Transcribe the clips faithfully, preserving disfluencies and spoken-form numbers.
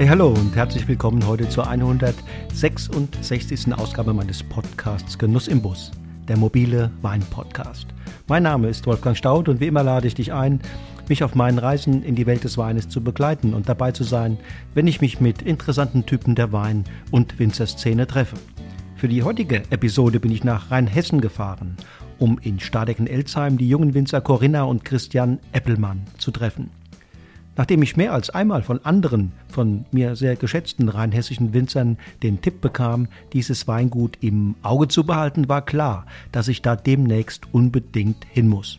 Hallo und herzlich willkommen heute zur hundertsechsundsechzigsten Ausgabe meines Podcasts Genuss im Bus, der mobile Wein-Podcast. Mein Name ist Wolfgang Staudt und wie immer lade ich dich ein, mich auf meinen Reisen in die Welt des Weines zu begleiten und dabei zu sein, wenn ich mich mit interessanten Typen der Wein- und Winzerszene treffe. Für die heutige Episode bin ich nach Rheinhessen gefahren, um in Stadecken-Elzheim die jungen Winzer Corinna und Christian Eppelmann zu treffen. Nachdem ich mehr als einmal von anderen, von mir sehr geschätzten rheinhessischen Winzern den Tipp bekam, dieses Weingut im Auge zu behalten, war klar, dass ich da demnächst unbedingt hin muss.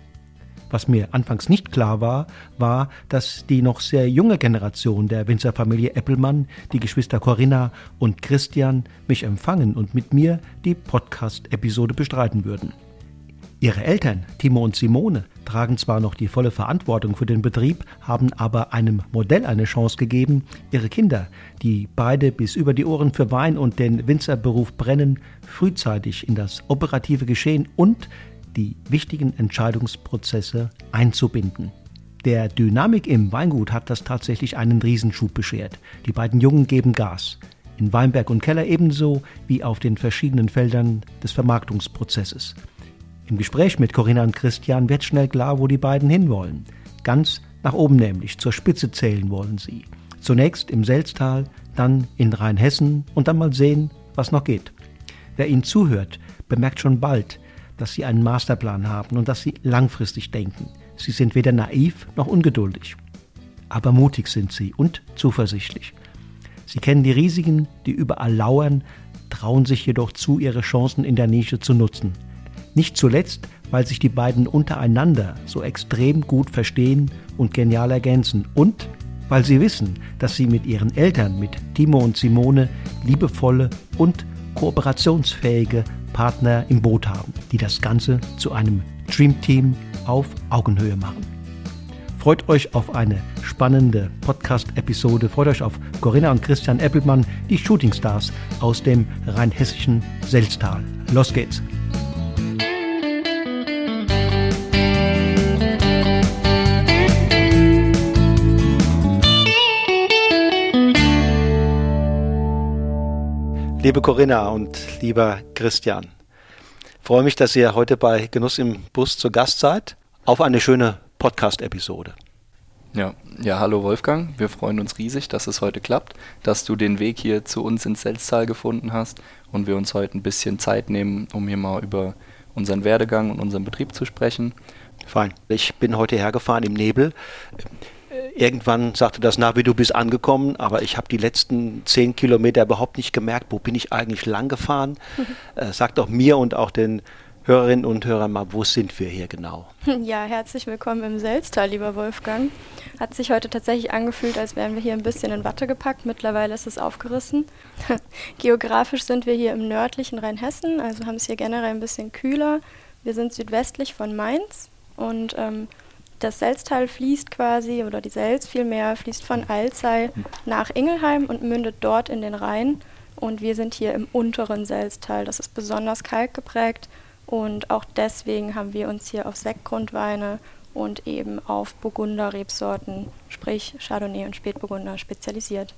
Was mir anfangs nicht klar war, war, dass die noch sehr junge Generation der Winzerfamilie Eppelmann, die Geschwister Corinna und Christian, mich empfangen und mit mir die Podcast-Episode bestreiten würden. Ihre Eltern, Timo und Simone, tragen zwar noch die volle Verantwortung für den Betrieb, haben aber einem Modell eine Chance gegeben, ihre Kinder, die beide bis über die Ohren für Wein und den Winzerberuf brennen, frühzeitig in das operative Geschehen und die wichtigen Entscheidungsprozesse einzubinden. Der Dynamik im Weingut hat das tatsächlich einen Riesenschub beschert. Die beiden Jungen geben Gas. In Weinberg und Keller ebenso wie auf den verschiedenen Feldern des Vermarktungsprozesses. Im Gespräch mit Corinna und Christian wird schnell klar, wo die beiden hinwollen. Ganz nach oben nämlich, zur Spitze zählen wollen sie. Zunächst im Selztal, dann in Rheinhessen und dann mal sehen, was noch geht. Wer ihnen zuhört, bemerkt schon bald, dass sie einen Masterplan haben und dass sie langfristig denken. Sie sind weder naiv noch ungeduldig. Aber mutig sind sie und zuversichtlich. Sie kennen die Risiken, die überall lauern, trauen sich jedoch zu, ihre Chancen in der Nische zu nutzen. Nicht zuletzt, weil sich die beiden untereinander so extrem gut verstehen und genial ergänzen und weil sie wissen, dass sie mit ihren Eltern, mit Timo und Simone, liebevolle und kooperationsfähige Partner im Boot haben, die das Ganze zu einem Dreamteam auf Augenhöhe machen. Freut euch auf eine spannende Podcast-Episode, freut euch auf Corinna und Christian Eppelmann, die Shootingstars aus dem rheinhessischen Selztal. Los geht's! Liebe Corinna und lieber Christian, freue mich, dass ihr heute bei Genuss im Bus zu Gast seid, auf eine schöne Podcast-Episode. Ja, ja, hallo Wolfgang, wir freuen uns riesig, dass es heute klappt, dass du den Weg hier zu uns ins Selztal gefunden hast und wir uns heute ein bisschen Zeit nehmen, um hier mal über unseren Werdegang und unseren Betrieb zu sprechen. Fein. Ich bin heute hergefahren im Nebel. Irgendwann sagte das Navi, du bist angekommen, aber ich habe die letzten zehn Kilometer überhaupt nicht gemerkt, wo bin ich eigentlich lang gefahren. Mhm. Äh, sag doch mir und auch den Hörerinnen und Hörern mal, wo sind wir hier genau? Ja, herzlich willkommen im Selztal, lieber Wolfgang. Hat sich heute tatsächlich angefühlt, als wären wir hier ein bisschen in Watte gepackt. Mittlerweile ist es aufgerissen. Geografisch sind wir hier im nördlichen Rheinhessen, also haben es hier generell ein bisschen kühler. Wir sind südwestlich von Mainz und ähm, das Selztal fließt quasi, oder die Selz vielmehr, fließt von Alzey nach Ingelheim und mündet dort in den Rhein. Und wir sind hier im unteren Selztal. Das ist besonders kalkgeprägt und auch deswegen haben wir uns hier auf Sektgrundweine und eben auf Burgunder-Rebsorten, sprich Chardonnay und Spätburgunder, spezialisiert.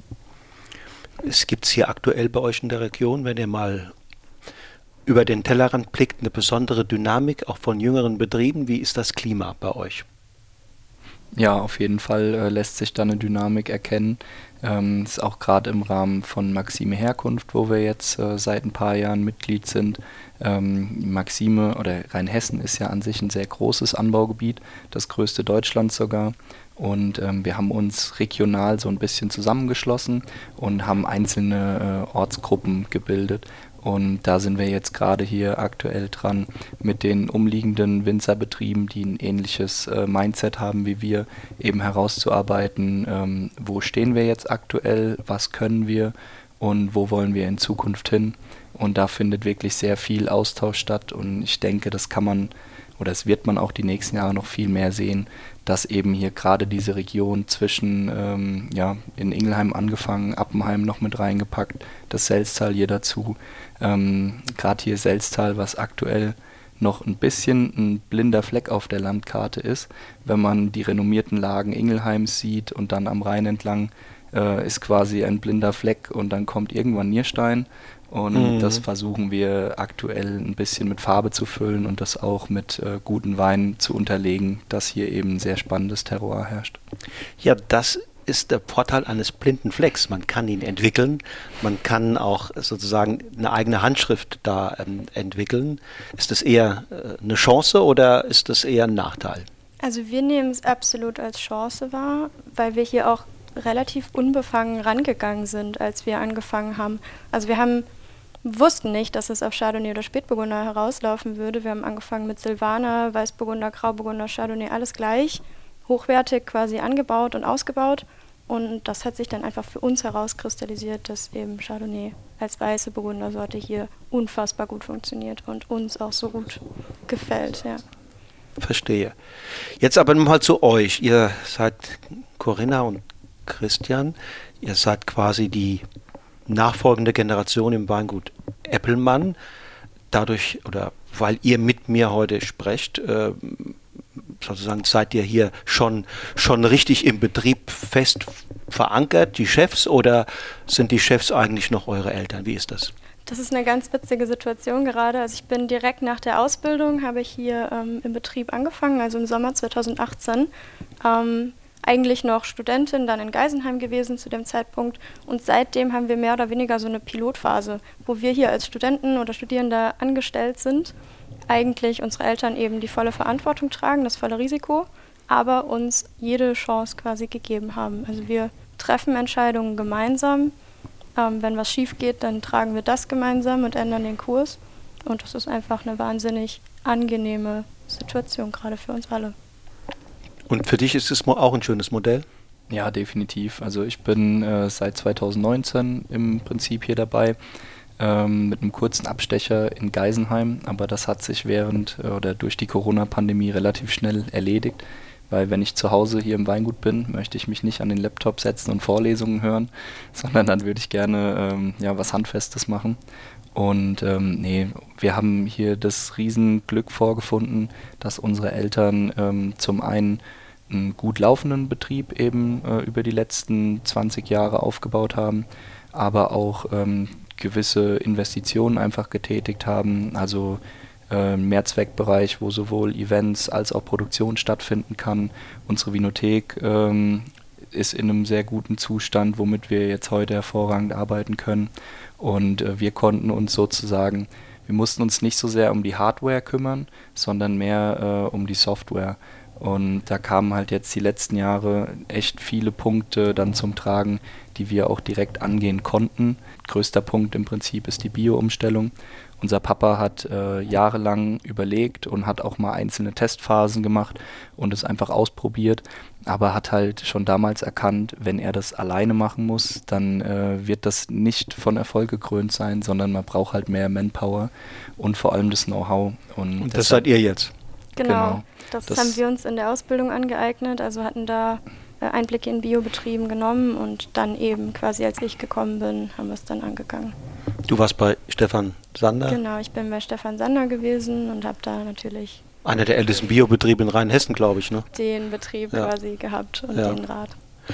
Es gibt hier aktuell bei euch in der Region, wenn ihr mal über den Tellerrand blickt, eine besondere Dynamik, auch von jüngeren Betrieben. Wie ist das Klima bei euch? Ja, auf jeden Fall äh, lässt sich da eine Dynamik erkennen. Ähm, ist auch gerade im Rahmen von Maxime Herkunft, wo wir jetzt äh, seit ein paar Jahren Mitglied sind. Ähm, Maxime oder Rheinhessen ist ja an sich ein sehr großes Anbaugebiet, das größte Deutschlands sogar. Und ähm, wir haben uns regional so ein bisschen zusammengeschlossen und haben einzelne äh, Ortsgruppen gebildet. Und da sind wir jetzt gerade hier aktuell dran, mit den umliegenden Winzerbetrieben, die ein ähnliches äh, Mindset haben wie wir, eben herauszuarbeiten, ähm, wo stehen wir jetzt aktuell, was können wir und wo wollen wir in Zukunft hin. Und da findet wirklich sehr viel Austausch statt und ich denke, das kann man oder das wird man auch die nächsten Jahre noch viel mehr sehen, dass eben hier gerade diese Region zwischen, ähm, ja, in Ingelheim angefangen, Appenheim noch mit reingepackt, das Selztal hier dazu, ähm, gerade hier Selztal, was aktuell noch ein bisschen ein blinder Fleck auf der Landkarte ist, wenn man die renommierten Lagen Ingelheims sieht und dann am Rhein entlang äh, ist quasi ein blinder Fleck und dann kommt irgendwann Nierstein. Und mhm. das versuchen wir aktuell ein bisschen mit Farbe zu füllen und das auch mit äh, guten Weinen zu unterlegen, dass hier eben ein sehr spannendes Terroir herrscht. Ja, das ist der Vorteil eines blinden Flecks. Man kann ihn entwickeln, man kann auch sozusagen eine eigene Handschrift da ähm, entwickeln. Ist das eher äh, eine Chance oder ist das eher ein Nachteil? Also wir nehmen es absolut als Chance wahr, weil wir hier auch relativ unbefangen rangegangen sind, als wir angefangen haben. Also wir haben wussten nicht, dass es auf Chardonnay oder Spätburgunder herauslaufen würde. Wir haben angefangen mit Silvaner, Weißburgunder, Grauburgunder, Chardonnay, alles gleich, hochwertig quasi angebaut und ausgebaut. Und das hat sich dann einfach für uns herauskristallisiert, dass eben Chardonnay als weiße Burgundersorte hier unfassbar gut funktioniert und uns auch so gut gefällt. Ja. Verstehe. Jetzt aber mal zu euch. Ihr seid Corinna und Christian. Ihr seid quasi die nachfolgende Generation im Weingut Eppelmann. Dadurch, oder weil ihr mit mir heute sprecht, äh, sozusagen seid ihr hier schon, schon richtig im Betrieb fest verankert, die Chefs, oder sind die Chefs eigentlich noch eure Eltern? Wie ist das? Das ist eine ganz witzige Situation gerade. Also ich bin direkt nach der Ausbildung, habe ich hier ähm, im Betrieb angefangen, also im Sommer zweitausendachtzehn. Ähm, eigentlich noch Studentin, dann in Geisenheim gewesen zu dem Zeitpunkt. Und seitdem haben wir mehr oder weniger so eine Pilotphase, wo wir hier als Studenten oder Studierende angestellt sind, eigentlich unsere Eltern eben die volle Verantwortung tragen, das volle Risiko, aber uns jede Chance quasi gegeben haben. Also wir treffen Entscheidungen gemeinsam. Ähm, wenn was schief geht, dann tragen wir das gemeinsam und ändern den Kurs. Und das ist einfach eine wahnsinnig angenehme Situation, gerade für uns alle. Und für dich ist es auch ein schönes Modell? Ja, definitiv. Also ich bin äh, seit zweitausendneunzehn im Prinzip hier dabei, ähm, mit einem kurzen Abstecher in Geisenheim, aber das hat sich während äh, oder durch die Corona-Pandemie relativ schnell erledigt, weil wenn ich zu Hause hier im Weingut bin, möchte ich mich nicht an den Laptop setzen und Vorlesungen hören, sondern dann würde ich gerne ähm, ja, was Handfestes machen. Und ähm, nee, wir haben hier das Riesenglück vorgefunden, dass unsere Eltern ähm, zum einen einen gut laufenden Betrieb eben äh, über die letzten zwanzig Jahre aufgebaut haben, aber auch ähm, gewisse Investitionen einfach getätigt haben, also äh, Mehrzweckbereich, wo sowohl Events als auch Produktion stattfinden kann. Unsere Vinothek ähm, ist in einem sehr guten Zustand, womit wir jetzt heute hervorragend arbeiten können. Und äh, wir konnten uns sozusagen, wir mussten uns nicht so sehr um die Hardware kümmern, sondern mehr äh, um die Software. Und da kamen halt jetzt die letzten Jahre echt viele Punkte dann zum Tragen, die wir auch direkt angehen konnten. Größter Punkt im Prinzip ist die Bio-Umstellung. Unser Papa hat äh, jahrelang überlegt und hat auch mal einzelne Testphasen gemacht und es einfach ausprobiert, aber hat halt schon damals erkannt, wenn er das alleine machen muss, dann äh, wird das nicht von Erfolg gekrönt sein, sondern man braucht halt mehr Manpower und vor allem das Know-how. Und, und das seid ihr jetzt? Genau, genau. Das, das haben wir uns in der Ausbildung angeeignet, also hatten da äh, Einblicke in Biobetrieben genommen und dann eben quasi, als ich gekommen bin, haben wir es dann angegangen. Du warst bei Stefan Sander? Genau, ich bin bei Stefan Sander gewesen und habe da natürlich... Einer der ältesten Biobetriebe in Rheinhessen, glaube ich, ne? Den Betrieb ja. quasi gehabt und ja. den Rat.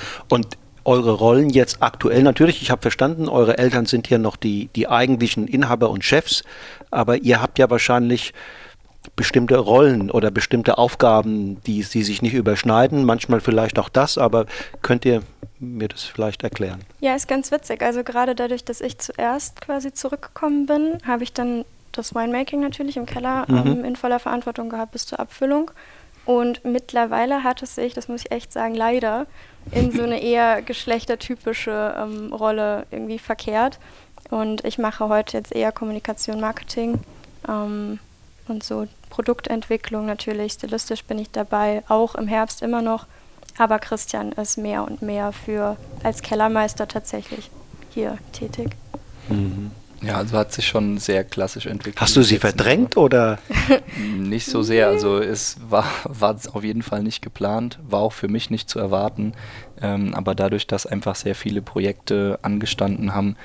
Und eure Rollen jetzt aktuell, natürlich, ich habe verstanden, eure Eltern sind hier noch die, die eigentlichen Inhaber und Chefs, aber ihr habt ja wahrscheinlich bestimmte Rollen oder bestimmte Aufgaben, die, die sich nicht überschneiden, manchmal vielleicht auch das, aber könnt ihr mir das vielleicht erklären? Ja, ist ganz witzig. Also gerade dadurch, dass ich zuerst quasi zurückgekommen bin, habe ich dann das Winemaking natürlich im Keller mhm. ähm, in voller Verantwortung gehabt bis zur Abfüllung. Und mittlerweile hat es sich, das muss ich echt sagen, leider in so eine eher geschlechtertypische ähm, Rolle irgendwie verkehrt. Und ich mache heute jetzt eher Kommunikation, Marketing ähm, und so Produktentwicklung natürlich. Stilistisch bin ich dabei, auch im Herbst immer noch. Aber Christian ist mehr und mehr für als Kellermeister tatsächlich hier tätig. Mhm. Ja, also hat sich schon sehr klassisch entwickelt. Hast du sie verdrängt Jahre. Oder? Nicht so sehr, also es war, war auf jeden Fall nicht geplant, war auch für mich nicht zu erwarten, ähm, aber dadurch, dass einfach sehr viele Projekte angestanden haben,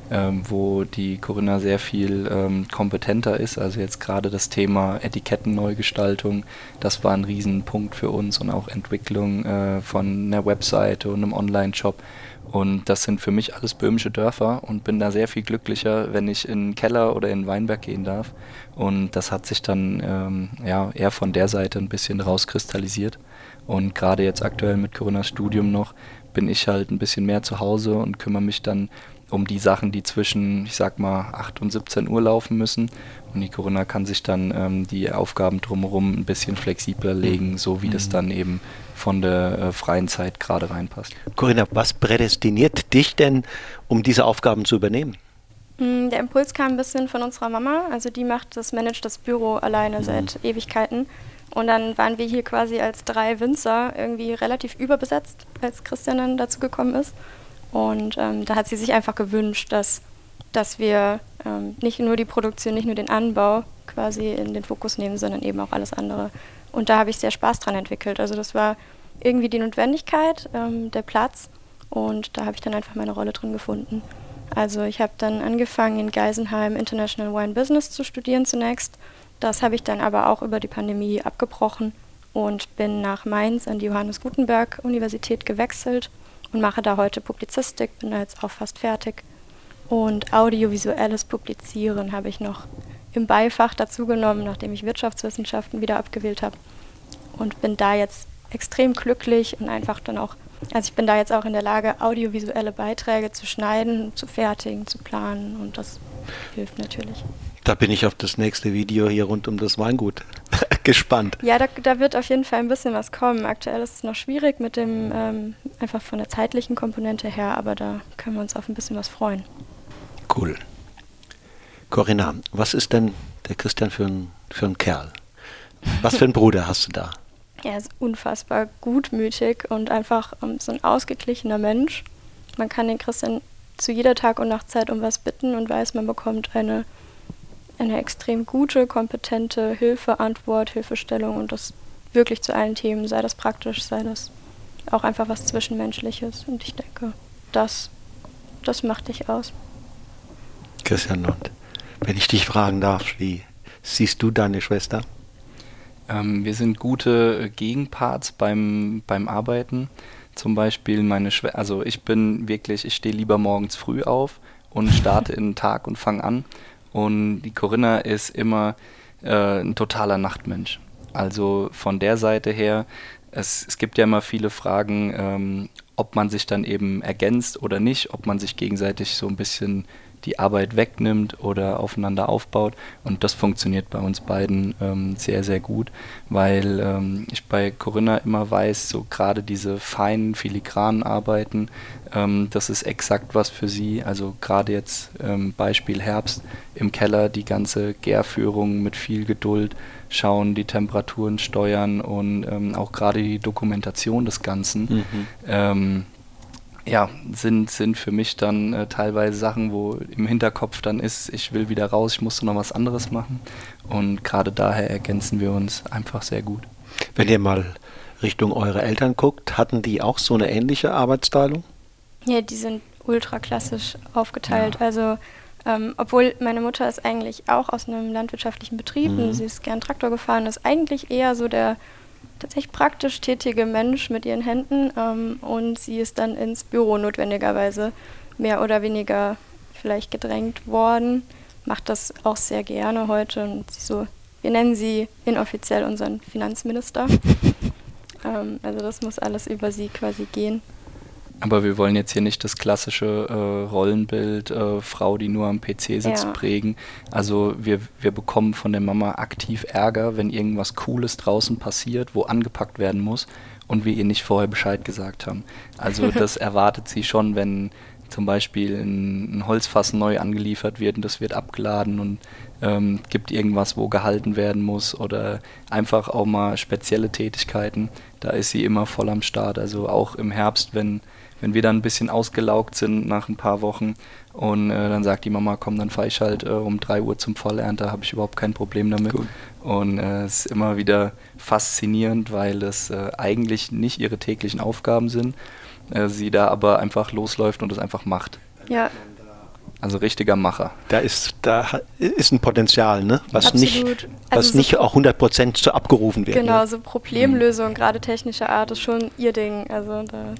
ähm, wo die Corinna sehr viel ähm, kompetenter ist. Also jetzt gerade das Thema Etikettenneugestaltung, das war ein Riesenpunkt für uns und auch Entwicklung äh, von einer Webseite und einem Online-Shop. Und das sind für mich alles böhmische Dörfer und bin da sehr viel glücklicher, wenn ich in den Keller oder in den Weinberg gehen darf. Und das hat sich dann ähm, ja, eher von der Seite ein bisschen rauskristallisiert. Und gerade jetzt aktuell mit Corinnas Studium noch, bin ich halt ein bisschen mehr zu Hause und kümmere mich dann um die Sachen, die zwischen, ich sag mal, acht und siebzehn Uhr laufen müssen. Und die Corinna kann sich dann ähm, die Aufgaben drumherum ein bisschen flexibler legen, so wie mhm. das dann eben von der äh, freien Zeit gerade reinpasst. Corinna, was prädestiniert dich denn, um diese Aufgaben zu übernehmen? Der Impuls kam ein bisschen von unserer Mama. Also die macht das, managt das Büro alleine mhm. seit Ewigkeiten. Und dann waren wir hier quasi als drei Winzer irgendwie relativ überbesetzt, als Christian dann dazu gekommen ist. Und ähm, da hat sie sich einfach gewünscht, dass, dass wir ähm, nicht nur die Produktion, nicht nur den Anbau quasi in den Fokus nehmen, sondern eben auch alles andere. Und da habe ich sehr Spaß dran entwickelt. Also das war irgendwie die Notwendigkeit, ähm, der Platz. Und da habe ich dann einfach meine Rolle drin gefunden. Also ich habe dann angefangen, in Geisenheim International Wine Business zu studieren zunächst. Das habe ich dann aber auch über die Pandemie abgebrochen und bin nach Mainz an die Johannes Gutenberg Universität gewechselt und mache da heute Publizistik, bin da jetzt auch fast fertig. Und audiovisuelles Publizieren habe ich noch im Beifach dazugenommen, nachdem ich Wirtschaftswissenschaften wieder abgewählt habe. Und bin da jetzt extrem glücklich und einfach dann auch, also ich bin da jetzt auch in der Lage, audiovisuelle Beiträge zu schneiden, zu fertigen, zu planen und das hilft natürlich. Da bin ich auf das nächste Video hier rund um das Weingut gespannt. Ja, da, da wird auf jeden Fall ein bisschen was kommen. Aktuell ist es noch schwierig mit dem, ähm, einfach von der zeitlichen Komponente her, aber da können wir uns auf ein bisschen was freuen. Cool. Corinna, was ist denn der Christian für ein, für ein Kerl? Was für einen Bruder hast du da? Er ist unfassbar gutmütig und einfach um, so ein ausgeglichener Mensch. Man kann den Christian zu jeder Tag- und Nachtzeit um was bitten und weiß, man bekommt eine, eine extrem gute, kompetente Hilfe, Antwort, Hilfestellung und das wirklich zu allen Themen, sei das praktisch, sei das auch einfach was Zwischenmenschliches. Und ich denke, das, das macht dich aus. Christian, und wenn ich dich fragen darf, wie siehst du deine Schwester? Ähm, wir sind gute Gegenparts beim, beim Arbeiten. Zum Beispiel meine Schwester, also ich bin wirklich, ich stehe lieber morgens früh auf und starte in den Tag und fange an. Und die Corinna ist immer äh, ein totaler Nachtmensch. Also von der Seite her, es, es gibt ja immer viele Fragen, ähm, ob man sich dann eben ergänzt oder nicht, ob man sich gegenseitig so ein bisschen die Arbeit wegnimmt oder aufeinander aufbaut. Und das funktioniert bei uns beiden ähm, sehr, sehr gut, weil ähm, ich bei Corinna immer weiß, so gerade diese feinen, filigranen Arbeiten, ähm, das ist exakt was für sie. Also gerade jetzt ähm, Beispiel Herbst im Keller, die ganze Gärführung mit viel Geduld, schauen, die Temperaturen steuern und ähm, auch gerade die Dokumentation des Ganzen. Mhm. Ähm, Ja, sind, sind für mich dann äh, teilweise Sachen, wo im Hinterkopf dann ist, ich will wieder raus, ich musste noch was anderes machen. Und gerade daher ergänzen wir uns einfach sehr gut. Wenn ihr mal Richtung eure Eltern guckt, hatten die auch so eine ähnliche Arbeitsteilung? Ja, die sind ultra klassisch aufgeteilt. Ja. Also ähm, obwohl meine Mutter ist eigentlich auch aus einem landwirtschaftlichen Betrieb mhm. und sie ist gern Traktor gefahren, ist eigentlich eher so der tatsächlich praktisch tätige Mensch mit ihren Händen ähm, und sie ist dann ins Büro notwendigerweise mehr oder weniger vielleicht gedrängt worden, macht das auch sehr gerne heute und sie so, wir nennen sie inoffiziell unseren Finanzminister. ähm, also das muss alles über sie quasi gehen. Aber wir wollen jetzt hier nicht das klassische äh, Rollenbild, äh, Frau, die nur am P C sitzt, ja. prägen. Also wir, wir bekommen von der Mama aktiv Ärger, wenn irgendwas Cooles draußen passiert, wo angepackt werden muss und wir ihr nicht vorher Bescheid gesagt haben. Also das erwartet sie schon, wenn zum Beispiel ein, ein Holzfass neu angeliefert wird und das wird abgeladen und ähm, gibt irgendwas, wo gehalten werden muss oder einfach auch mal spezielle Tätigkeiten. Da ist sie immer voll am Start. Also auch im Herbst, wenn Wenn wir dann ein bisschen ausgelaugt sind nach ein paar Wochen und äh, dann sagt die Mama, komm, dann fahre ich halt äh, um drei Uhr zum Vollernte, habe ich überhaupt kein Problem damit. Cool. Und äh, es ist immer wieder faszinierend, weil es äh, eigentlich nicht ihre täglichen Aufgaben sind, äh, sie da aber einfach losläuft und es einfach macht. Ja, Also richtiger Macher. Da ist, da ist ein Potenzial, ne? was Absolut. nicht, was also nicht so auch hundert Prozent so abgerufen wird. Genau, Ne? so Problemlösung, mhm. gerade technischer Art, ist schon ihr Ding. Also da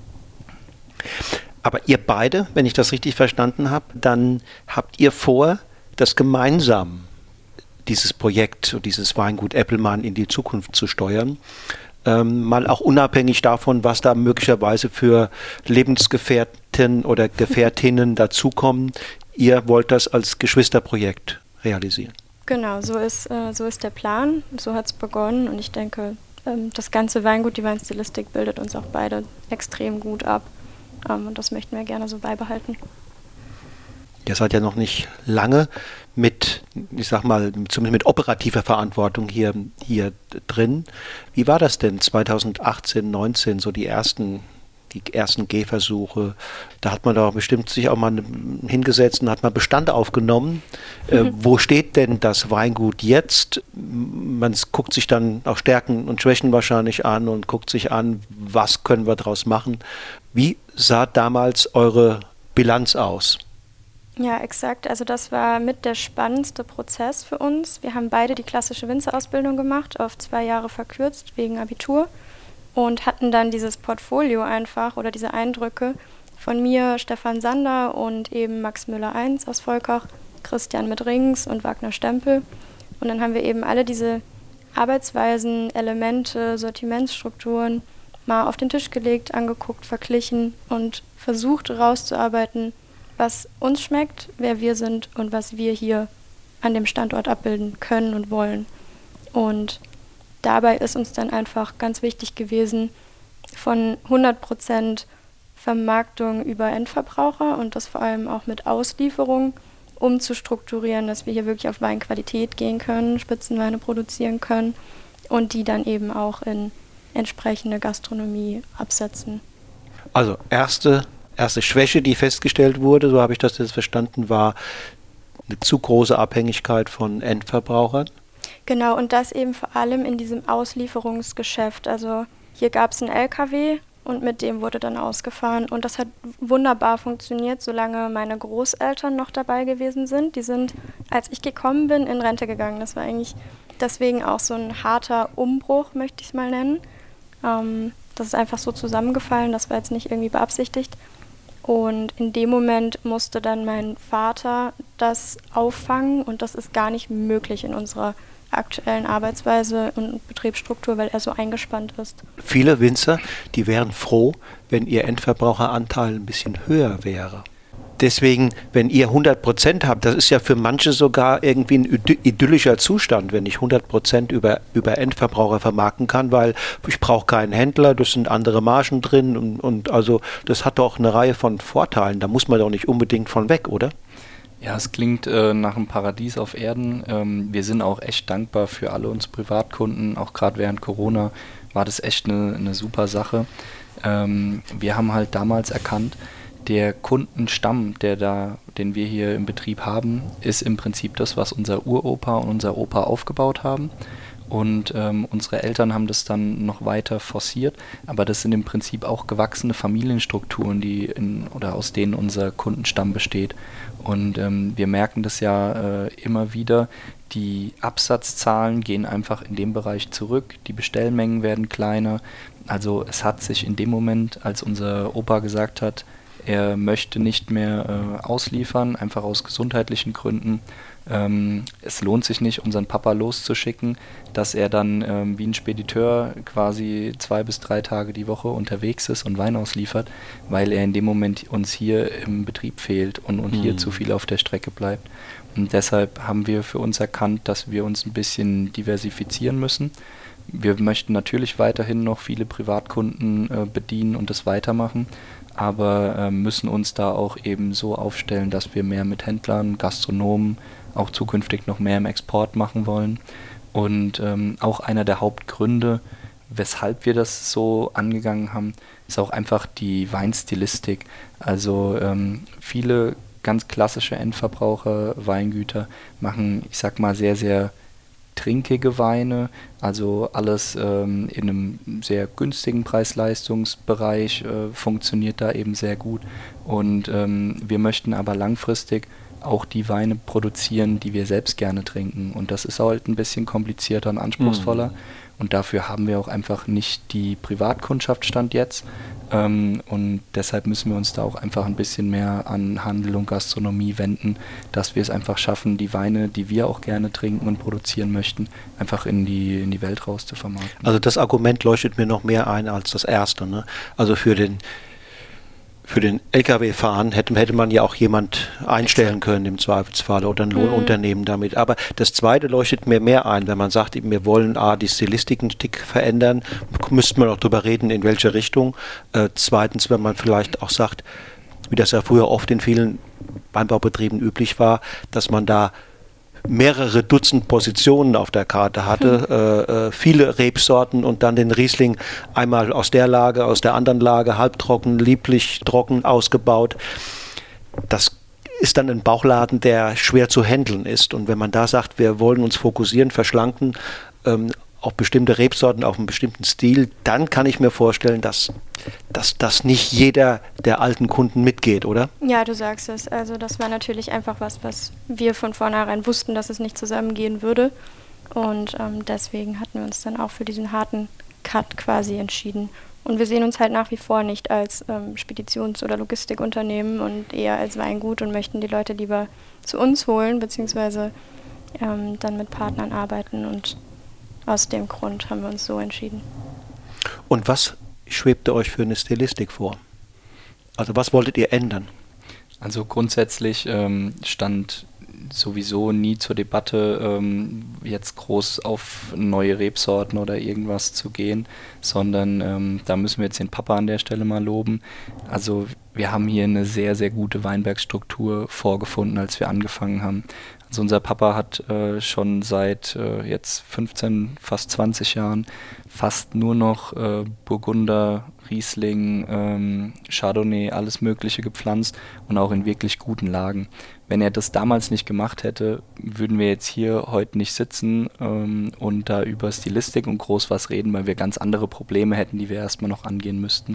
Aber ihr beide, wenn ich das richtig verstanden habe, dann habt ihr vor, das gemeinsam, dieses Projekt, dieses Weingut Eppelmann in die Zukunft zu steuern. Ähm, mal auch unabhängig davon, was da möglicherweise für Lebensgefährten oder Gefährtinnen dazukommen. Ihr wollt das als Geschwisterprojekt realisieren. Genau, so ist, äh, so ist der Plan. So hat es begonnen und ich denke, ähm, das ganze Weingut, die Weinstilistik bildet uns auch beide extrem gut ab. Ähm, und das möchten wir gerne so beibehalten. Ihr seid ja noch nicht lange mit, ich sag mal, zumindest mit operativer Verantwortung hier, hier drin. Wie war das denn zweitausendachtzehn, neunzehn, so die ersten, die ersten Gehversuche? Da hat man doch bestimmt sich auch mal hingesetzt und hat mal Bestand aufgenommen. Mhm. Äh, wo steht denn das Weingut jetzt? Man guckt sich dann auch Stärken und Schwächen wahrscheinlich an und guckt sich an, was können wir daraus machen. Wie sah damals eure Bilanz aus? Ja, exakt. Also das war mit der spannendste Prozess für uns. Wir haben beide die klassische Winzerausbildung gemacht, auf zwei Jahre verkürzt wegen Abitur und hatten dann dieses Portfolio einfach oder diese Eindrücke von mir, Stefan Sander und eben Max Müller eins aus Volkach, Christian mit Rings und Wagner Stempel. Und dann haben wir eben alle diese Arbeitsweisen, Elemente, Sortimentsstrukturen mal auf den Tisch gelegt, angeguckt, verglichen und versucht rauszuarbeiten, was uns schmeckt, wer wir sind und was wir hier an dem Standort abbilden können und wollen. Und dabei ist uns dann einfach ganz wichtig gewesen, von hundert Prozent Vermarktung über Endverbraucher und das vor allem auch mit Auslieferung umzustrukturieren, dass wir hier wirklich auf Weinqualität gehen können, Spitzenweine produzieren können und die dann eben auch in entsprechende Gastronomie absetzen. Also erste Erste Schwäche, die festgestellt wurde, so habe ich das jetzt verstanden, war eine zu große Abhängigkeit von Endverbrauchern. Genau, und das eben vor allem in diesem Auslieferungsgeschäft. Also hier gab es einen L K W und mit dem wurde dann ausgefahren. Und das hat wunderbar funktioniert, solange meine Großeltern noch dabei gewesen sind. Die sind, als ich gekommen bin, in Rente gegangen. Das war eigentlich deswegen auch so ein harter Umbruch, möchte ich es mal nennen. Ähm, das ist einfach so zusammengefallen, das war jetzt nicht irgendwie beabsichtigt. Und in dem Moment musste dann mein Vater das auffangen und das ist gar nicht möglich in unserer aktuellen Arbeitsweise und Betriebsstruktur, weil er so eingespannt ist. Viele Winzer, die wären froh, wenn ihr Endverbraucheranteil ein bisschen höher wäre. Deswegen, wenn ihr hundert Prozent habt, das ist ja für manche sogar irgendwie ein idyllischer Zustand, wenn ich hundert Prozent über, über Endverbraucher vermarkten kann, weil ich brauche keinen Händler, das sind andere Margen drin und, und also das hat doch eine Reihe von Vorteilen, da muss man doch nicht unbedingt von weg, oder? Ja, es klingt äh, nach einem Paradies auf Erden. Ähm, wir sind auch echt dankbar für alle unsere Privatkunden, auch gerade während Corona war das echt eine, eine super Sache. Ähm, wir haben halt damals erkannt, der Kundenstamm, der da, den wir hier im Betrieb haben, ist im Prinzip das, was unser Uropa und unser Opa aufgebaut haben. Und ähm, unsere Eltern haben das dann noch weiter forciert, aber das sind im Prinzip auch gewachsene Familienstrukturen, die in, oder aus denen unser Kundenstamm besteht. Und ähm, wir merken das ja äh, immer wieder, die Absatzzahlen gehen einfach in dem Bereich zurück, die Bestellmengen werden kleiner. Also es hat sich in dem Moment, als unser Opa gesagt hat, er möchte nicht mehr äh, ausliefern, einfach aus gesundheitlichen Gründen. Ähm, es lohnt sich nicht, unseren Papa loszuschicken, dass er dann ähm, wie ein Spediteur quasi zwei bis drei Tage die Woche unterwegs ist und Wein ausliefert, weil er in dem Moment uns hier im Betrieb fehlt und, und mhm. hier zu viel auf der Strecke bleibt. Und deshalb haben wir für uns erkannt, dass wir uns ein bisschen diversifizieren müssen. Wir möchten natürlich weiterhin noch viele Privatkunden äh, bedienen und das weitermachen, aber äh, müssen uns da auch eben so aufstellen, dass wir mehr mit Händlern, Gastronomen, auch zukünftig noch mehr im Export machen wollen. Und ähm, auch einer der Hauptgründe, weshalb wir das so angegangen haben, ist auch einfach die Weinstilistik. Also ähm, viele ganz klassische Endverbraucher, Weingüter machen, ich sag mal, sehr, sehr trinkige Weine, also alles ähm, in einem sehr günstigen Preis-Leistungsbereich äh, funktioniert da eben sehr gut. Und ähm, wir möchten aber langfristig auch die Weine produzieren, die wir selbst gerne trinken. Und das ist halt ein bisschen komplizierter und anspruchsvoller. Mhm. Und dafür haben wir auch einfach nicht die Privatkundschaft Stand jetzt. Ähm, und deshalb müssen wir uns da auch einfach ein bisschen mehr an Handel und Gastronomie wenden, dass wir es einfach schaffen, die Weine, die wir auch gerne trinken und produzieren möchten, einfach in die, in die Welt raus zu vermarkten. Also das Argument leuchtet mir noch mehr ein als das erste, ne? Also für den Für den L K W-Fahren hätte, hätte man ja auch jemand einstellen können im Zweifelsfall oder ein Lohnunternehmen damit. Aber das Zweite leuchtet mir mehr ein, wenn man sagt, wir wollen A, die Stilistik ein Stück verändern, müsste man auch darüber reden, in welche Richtung. Äh, zweitens, wenn man vielleicht auch sagt, wie das ja früher oft in vielen Weinbaubetrieben üblich war, dass man da mehrere Dutzend Positionen auf der Karte hatte, hm. äh, viele Rebsorten und dann den Riesling einmal aus der Lage, aus der anderen Lage, halbtrocken, lieblich trocken ausgebaut. Das ist dann ein Bauchladen, der schwer zu handeln ist. Und wenn man da sagt, wir wollen uns fokussieren, verschlanken, ähm, auf bestimmte Rebsorten, auf einen bestimmten Stil, dann kann ich mir vorstellen, dass, dass, dass nicht jeder der alten Kunden mitgeht, oder? Ja, du sagst es. Also das war natürlich einfach was, was wir von vornherein wussten, dass es nicht zusammengehen würde. Und ähm, deswegen hatten wir uns dann auch für diesen harten Cut quasi entschieden. Und wir sehen uns halt nach wie vor nicht als ähm, Speditions- oder Logistikunternehmen und eher als Weingut und möchten die Leute lieber zu uns holen, beziehungsweise ähm, dann mit Partnern arbeiten, und aus dem Grund haben wir uns so entschieden. Und was schwebte euch für eine Stilistik vor? Also was wolltet ihr ändern? Also grundsätzlich ähm, stand sowieso nie zur Debatte, ähm, jetzt groß auf neue Rebsorten oder irgendwas zu gehen, sondern ähm, da müssen wir jetzt den Papa an der Stelle mal loben. Also wir haben hier eine sehr, sehr gute Weinbergstruktur vorgefunden, als wir angefangen haben. Also unser Papa hat äh, schon seit äh, jetzt fünfzehn, fast zwanzig Jahren fast nur noch äh, Burgunder, Riesling, ähm, Chardonnay, alles Mögliche gepflanzt und auch in wirklich guten Lagen. Wenn er das damals nicht gemacht hätte, würden wir jetzt hier heute nicht sitzen ähm, und da über Stilistik und groß was reden, weil wir ganz andere Probleme hätten, die wir erstmal noch angehen müssten.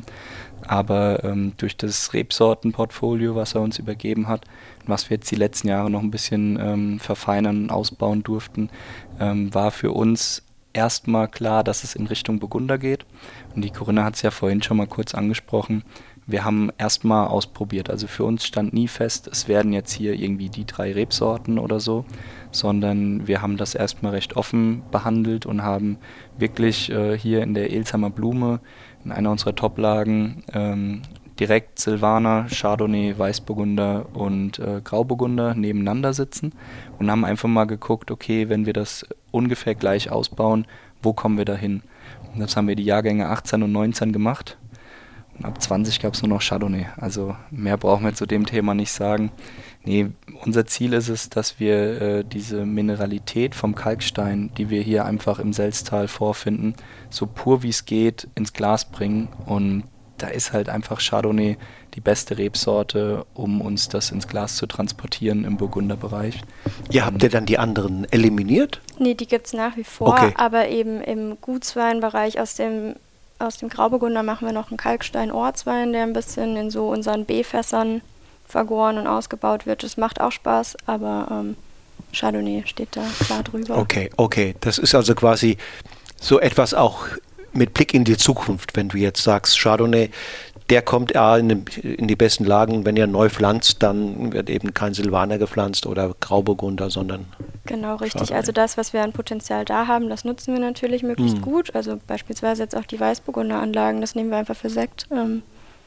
Aber ähm, durch das Rebsortenportfolio, was er uns übergeben hat, was wir jetzt die letzten Jahre noch ein bisschen ähm, verfeinern und ausbauen durften, ähm, war für uns erstmal klar, dass es in Richtung Burgunder geht. Und die Corinna hat es ja vorhin schon mal kurz angesprochen. Wir haben erstmal ausprobiert. Also für uns stand nie fest, es werden jetzt hier irgendwie die drei Rebsorten oder so, sondern wir haben das erstmal recht offen behandelt und haben wirklich äh, hier in der Elsheimer Blume, in einer unserer Toplagen, ähm, direkt Silvaner, Chardonnay, Weißburgunder und äh, Grauburgunder nebeneinander sitzen und haben einfach mal geguckt, okay, wenn wir das ungefähr gleich ausbauen, wo kommen wir da hin? Und das haben wir die Jahrgänge achtzehn und neunzehn gemacht. Und ab zwanzig gab es nur noch Chardonnay. Also mehr brauchen wir zu dem Thema nicht sagen. Nee, unser Ziel ist es, dass wir äh, diese Mineralität vom Kalkstein, die wir hier einfach im Selztal vorfinden, so pur wie es geht ins Glas bringen. Und da ist halt einfach Chardonnay die beste Rebsorte, um uns das ins Glas zu transportieren im Burgunderbereich. Ja, habt ihr dann die anderen eliminiert? Nee, die gibt es nach wie vor, okay. Aber eben im Gutsweinbereich aus dem, aus dem Grauburgunder machen wir noch einen Kalkstein-Ortswein, der ein bisschen in so unseren B-Fässern vergoren und ausgebaut wird. Das macht auch Spaß, aber ähm, Chardonnay steht da klar drüber. Okay, okay. Das ist also quasi so etwas auch mit Blick in die Zukunft, wenn du jetzt sagst, Chardonnay, der kommt ja in, in die besten Lagen. Wenn ihr neu pflanzt, dann wird eben kein Silvaner gepflanzt oder Grauburgunder, sondern genau, richtig. Chardonnay. Also das, was wir an Potenzial da haben, das nutzen wir natürlich möglichst hm. gut. Also beispielsweise jetzt auch die Weißburgunder-Anlagen, das nehmen wir einfach für Sekt ähm,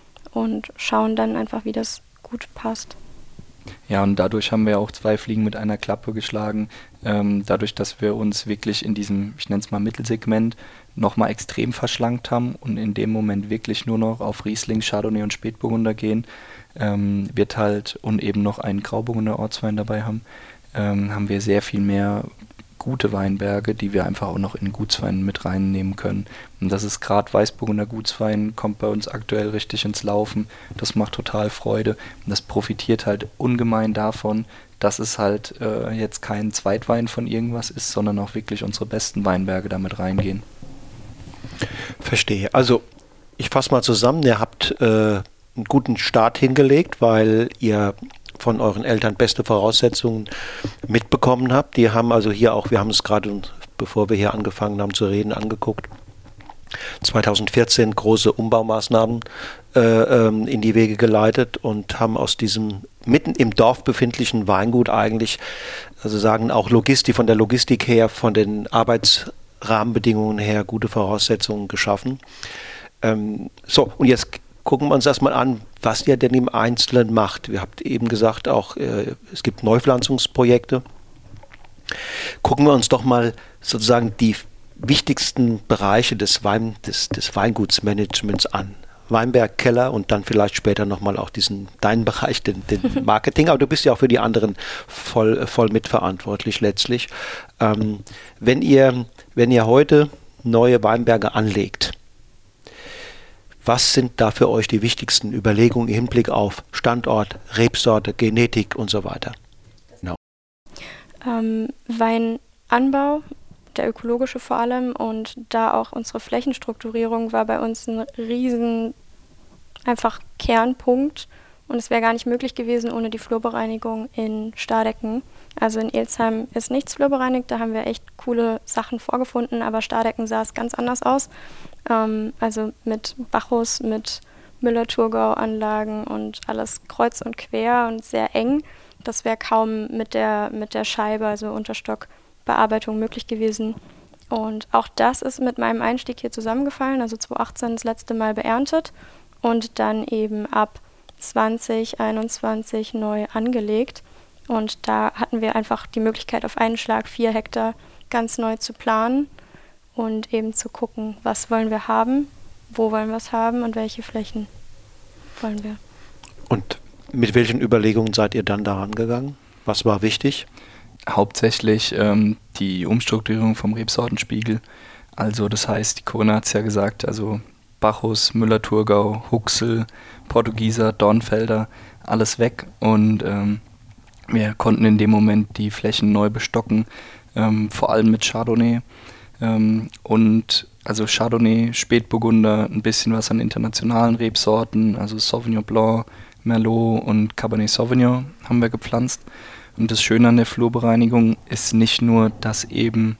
und schauen dann einfach, wie das gut passt. Ja, und dadurch haben wir auch zwei Fliegen mit einer Klappe geschlagen. Ähm, dadurch, dass wir uns wirklich in diesem, ich nenne es mal Mittelsegment, nochmal extrem verschlankt haben und in dem Moment wirklich nur noch auf Riesling, Chardonnay und Spätburgunder gehen, ähm, wird halt und eben noch einen Grauburgunder Ortswein dabei haben, ähm, haben wir sehr viel mehr gute Weinberge, die wir einfach auch noch in Gutswein mit reinnehmen können. Und das ist gerade Weißburgunder Gutswein, kommt bei uns aktuell richtig ins Laufen. Das macht total Freude. Und das profitiert halt ungemein davon, dass es halt äh, jetzt kein Zweitwein von irgendwas ist, sondern auch wirklich unsere besten Weinberge damit reingehen. Verstehe. Also ich fasse mal zusammen, ihr habt äh, einen guten Start hingelegt, weil ihr von euren Eltern beste Voraussetzungen mitbekommen habt. Die haben also hier auch, wir haben es gerade, bevor wir hier angefangen haben zu reden, angeguckt, zwanzig vierzehn große Umbaumaßnahmen äh, ähm, in die Wege geleitet und haben aus diesem mitten im Dorf befindlichen Weingut eigentlich, also sagen auch Logistik, von der Logistik her, von den Arbeitsrahmenbedingungen her gute Voraussetzungen geschaffen. Ähm, so, und jetzt gucken wir uns erstmal an, was ihr denn im Einzelnen macht. Ihr habt eben gesagt, auch äh, es gibt Neupflanzungsprojekte. Gucken wir uns doch mal sozusagen die wichtigsten Bereiche des, Wein, des, des Weingutsmanagements an. Weinberg, Keller und dann vielleicht später nochmal auch diesen, deinen Bereich, den, den Marketing. Aber du bist ja auch für die anderen voll, voll mitverantwortlich letztlich. Ähm, wenn ihr, wenn ihr heute neue Weinberge anlegt, was sind da für euch die wichtigsten Überlegungen im Hinblick auf Standort, Rebsorte, Genetik und so weiter? Genau. Ähm, Weinanbau, der ökologische vor allem, und da auch unsere Flächenstrukturierung war bei uns ein riesen einfach Kernpunkt, und es wäre gar nicht möglich gewesen ohne die Flurbereinigung in Stardecken. Also in Elsheim ist nichts flurbereinigt, da haben wir echt coole Sachen vorgefunden, aber Stardecken sah es ganz anders aus. Ähm, also mit Bacchus, mit Müller-Thurgau-Anlagen und alles kreuz und quer und sehr eng. Das wäre kaum mit der, mit der Scheibe, also Unterstockbearbeitung möglich gewesen. Und auch das ist mit meinem Einstieg hier zusammengefallen, also zwanzig achtzehn das letzte Mal beerntet und dann eben ab zwanzig einundzwanzig neu angelegt. Und da hatten wir einfach die Möglichkeit, auf einen Schlag vier Hektar ganz neu zu planen und eben zu gucken, was wollen wir haben, wo wollen wir es haben und welche Flächen wollen wir. Und mit welchen Überlegungen seid ihr dann daran gegangen? Was war wichtig? Hauptsächlich ähm, die Umstrukturierung vom Rebsortenspiegel. Also das heißt, die Corinna hat es ja gesagt, also Bacchus, Müller-Thurgau, Huxel, Portugieser, Dornfelder, alles weg. Und ähm, wir konnten in dem Moment die Flächen neu bestocken, ähm, vor allem mit Chardonnay. Ähm, und also Chardonnay, Spätburgunder, ein bisschen was an internationalen Rebsorten, also Sauvignon Blanc, Merlot und Cabernet Sauvignon haben wir gepflanzt. Und das Schöne an der Flurbereinigung ist nicht nur, dass eben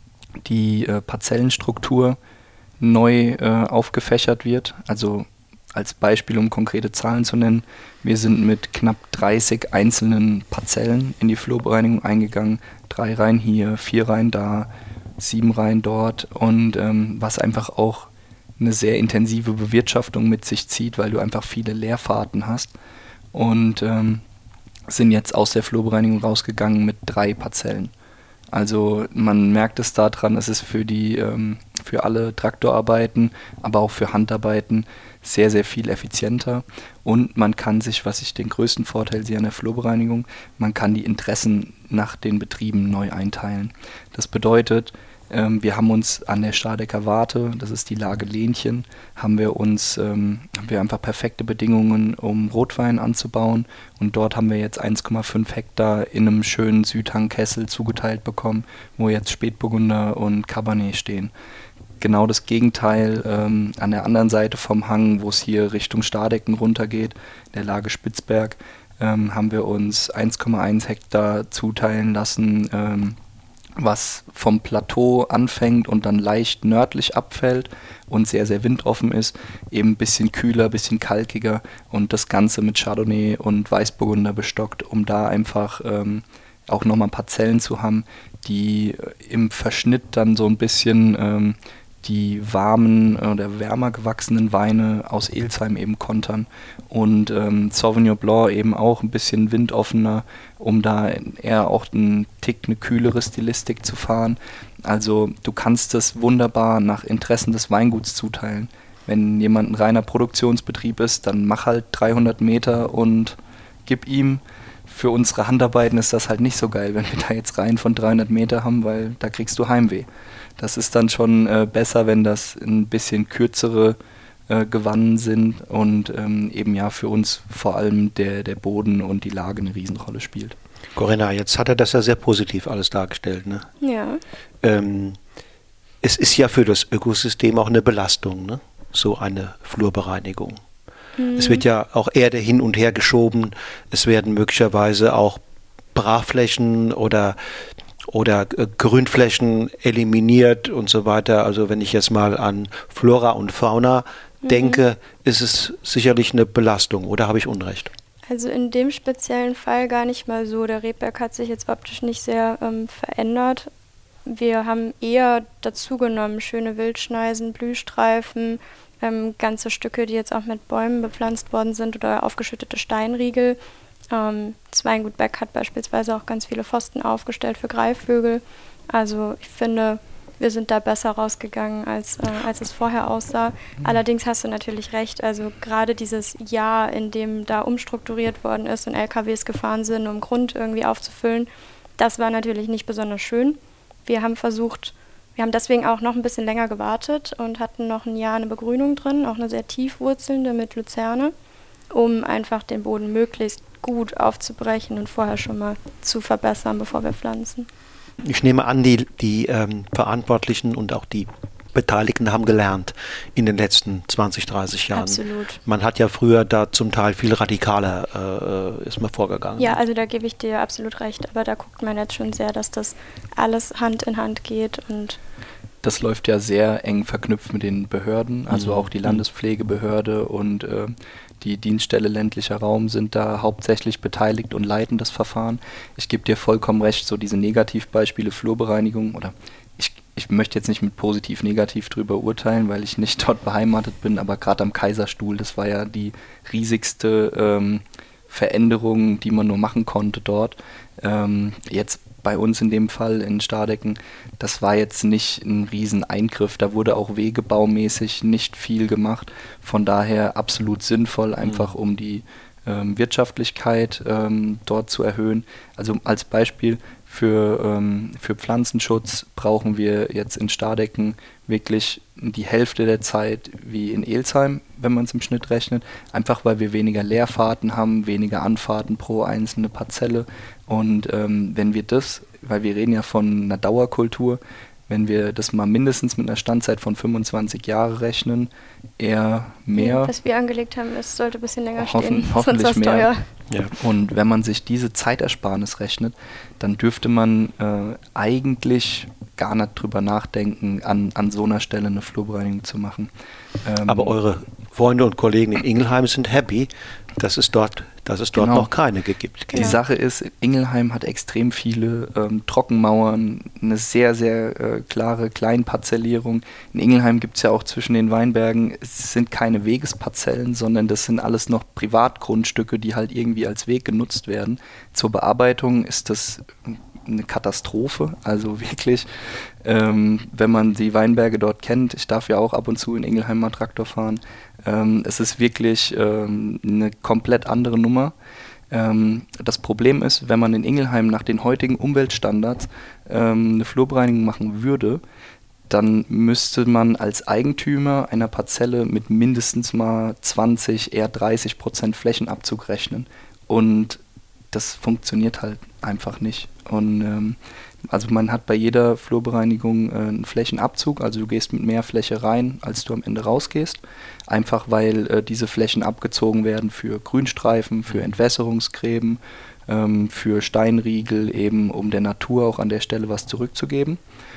die äh, Parzellenstruktur neu äh, aufgefächert wird. Also als Beispiel, um konkrete Zahlen zu nennen, wir sind mit knapp dreißig einzelnen Parzellen in die Flurbereinigung eingegangen. Drei Reihen hier, vier Reihen da, sieben Reihen dort. Und ähm, was einfach auch eine sehr intensive Bewirtschaftung mit sich zieht, weil du einfach viele Leerfahrten hast. Und ähm, sind jetzt aus der Flurbereinigung rausgegangen mit drei Parzellen. Also man merkt es daran, es ist für die ähm, für alle Traktorarbeiten, aber auch für Handarbeiten sehr, sehr viel effizienter. Und man kann sich, was ich den größten Vorteil sehe an der Flurbereinigung, man kann die Interessen nach den Betrieben neu einteilen. Das bedeutet, ähm, wir haben uns an der Stardecker Warte, das ist die Lage Lenchen, haben wir uns ähm, haben wir einfach perfekte Bedingungen, um Rotwein anzubauen. Und dort haben wir jetzt eins Komma fünf Hektar in einem schönen Südhangkessel zugeteilt bekommen, wo jetzt Spätburgunder und Cabernet stehen. Genau das Gegenteil ähm, an der anderen Seite vom Hang, wo es hier Richtung Stardecken runtergeht, der Lage Spitzberg, ähm, haben wir uns eins Komma eins Hektar zuteilen lassen, ähm, was vom Plateau anfängt und dann leicht nördlich abfällt und sehr, sehr windoffen ist, eben ein bisschen kühler, ein bisschen kalkiger und das Ganze mit Chardonnay und Weißburgunder bestockt, um da einfach ähm, auch nochmal Parzellen zu haben, die im Verschnitt dann so ein bisschen ähm, die warmen oder wärmer gewachsenen Weine aus Elsheim eben kontern und ähm, Sauvignon Blanc eben auch ein bisschen windoffener, um da eher auch einen Tick eine kühlere Stilistik zu fahren. Also du kannst das wunderbar nach Interessen des Weinguts zuteilen. Wenn jemand ein reiner Produktionsbetrieb ist, dann mach halt dreihundert Meter und gib ihm. für unsere Handarbeiten ist das halt nicht so geil, wenn wir da jetzt Reihen von dreihundert Meter haben, weil da kriegst du Heimweh. Das ist dann schon äh, besser, wenn das ein bisschen kürzere äh, Gewannen sind und ähm, eben ja für uns vor allem der, der Boden und die Lage eine Riesenrolle spielt. Corinna, jetzt hat er das ja sehr positiv alles dargestellt, ne? Ja. Ähm, es ist ja für das Ökosystem auch eine Belastung, ne? So eine Flurbereinigung. Mhm. Es wird ja auch Erde hin und her geschoben, es werden möglicherweise auch Brachflächen oder oder Grünflächen eliminiert und so weiter. Also wenn ich jetzt mal an Flora und Fauna mhm. denke, ist es sicherlich eine Belastung, oder habe ich Unrecht? Also in dem speziellen Fall gar nicht mal so. Der Rebberg hat sich jetzt optisch nicht sehr ähm, verändert. Wir haben eher dazugenommen, schöne Wildschneisen, Blühstreifen, ähm, ganze Stücke, die jetzt auch mit Bäumen bepflanzt worden sind oder aufgeschüttete Steinriegel. Ähm, das Weingut Beck hat beispielsweise auch ganz viele Pfosten aufgestellt für Greifvögel. Also ich finde, wir sind da besser rausgegangen, als, äh, als es vorher aussah. Mhm. Allerdings hast du natürlich recht, also gerade dieses Jahr, in dem da umstrukturiert worden ist und L K Ws gefahren sind, um Grund irgendwie aufzufüllen, das war natürlich nicht besonders schön. Wir haben versucht, wir haben deswegen auch noch ein bisschen länger gewartet und hatten noch ein Jahr eine Begrünung drin, auch eine sehr tief wurzelnde mit Luzerne, um einfach den Boden möglichst gut aufzubrechen und vorher schon mal zu verbessern, bevor wir pflanzen. Ich nehme an, die, die ähm, Verantwortlichen und auch die Beteiligten haben gelernt in den letzten zwanzig, dreißig Jahren. Absolut. Man hat ja früher da zum Teil viel radikaler äh, ist man vorgegangen. Ja, also da gebe ich dir absolut recht, aber da guckt man jetzt schon sehr, dass das alles Hand in Hand geht. Und das läuft ja sehr eng verknüpft mit den Behörden, also mhm. auch die Landespflegebehörde und äh, die Dienststelle ländlicher Raum sind da hauptsächlich beteiligt und leiten das Verfahren. Ich gebe dir vollkommen recht, so diese Negativbeispiele Flurbereinigung oder ich, ich möchte jetzt nicht mit positiv-negativ drüber urteilen, weil ich nicht dort beheimatet bin, aber gerade am Kaiserstuhl, das war ja die riesigste ähm, Veränderung, die man nur machen konnte dort. Ähm, jetzt bei uns in dem Fall in Stardecken, das war jetzt nicht ein Rieseneingriff, da wurde auch wegebaumäßig nicht viel gemacht, von daher absolut sinnvoll, einfach um die ähm, Wirtschaftlichkeit ähm, dort zu erhöhen. Also als Beispiel für, ähm, für Pflanzenschutz brauchen wir jetzt in Stardecken wirklich die Hälfte der Zeit wie in Elsheim, wenn man es im Schnitt rechnet, einfach weil wir weniger Leerfahrten haben, weniger Anfahrten pro einzelne Parzelle. Und ähm, wenn wir das, weil wir reden ja von einer Dauerkultur, wenn wir das mal mindestens mit einer Standzeit von fünfundzwanzig Jahren rechnen, eher mehr. Was wir angelegt haben, es sollte ein bisschen länger hoffen, stehen, hoffentlich sonst mehr. teuer. Ja. Und wenn man sich diese Zeitersparnis rechnet, dann dürfte man äh, eigentlich gar nicht drüber nachdenken, an, an so einer Stelle eine Flurbereinigung zu machen. Ähm, Aber eure Freunde und Kollegen in Ingelheim sind happy, dass es dort, dass es dort genau. noch keine gibt. Die Ja. Sache ist, Ingelheim hat extrem viele ähm, Trockenmauern, eine sehr, sehr äh, klare Kleinparzellierung. In Ingelheim gibt es ja auch zwischen den Weinbergen, es sind keine Wegesparzellen, sondern das sind alles noch Privatgrundstücke, die halt irgendwie als Weg genutzt werden. Zur Bearbeitung ist das eine Katastrophe, also wirklich, ähm, wenn man die Weinberge dort kennt, ich darf ja auch ab und zu in Ingelheim mal Traktor fahren, ähm, es ist wirklich ähm, eine komplett andere Nummer. Ähm, das Problem ist, wenn man in Ingelheim nach den heutigen Umweltstandards ähm, eine Flurbereinigung machen würde, dann müsste man als Eigentümer einer Parzelle mit mindestens mal zwanzig, eher dreißig Prozent Flächenabzug rechnen. Und das funktioniert halt einfach nicht. Und ähm, also man hat bei jeder Flurbereinigung äh, einen Flächenabzug, also du gehst mit mehr Fläche rein, als du am Ende rausgehst, einfach weil äh, diese Flächen abgezogen werden für Grünstreifen, für Entwässerungsgräben, ähm, für Steinriegel, eben um der Natur auch an der Stelle was zurückzugeben.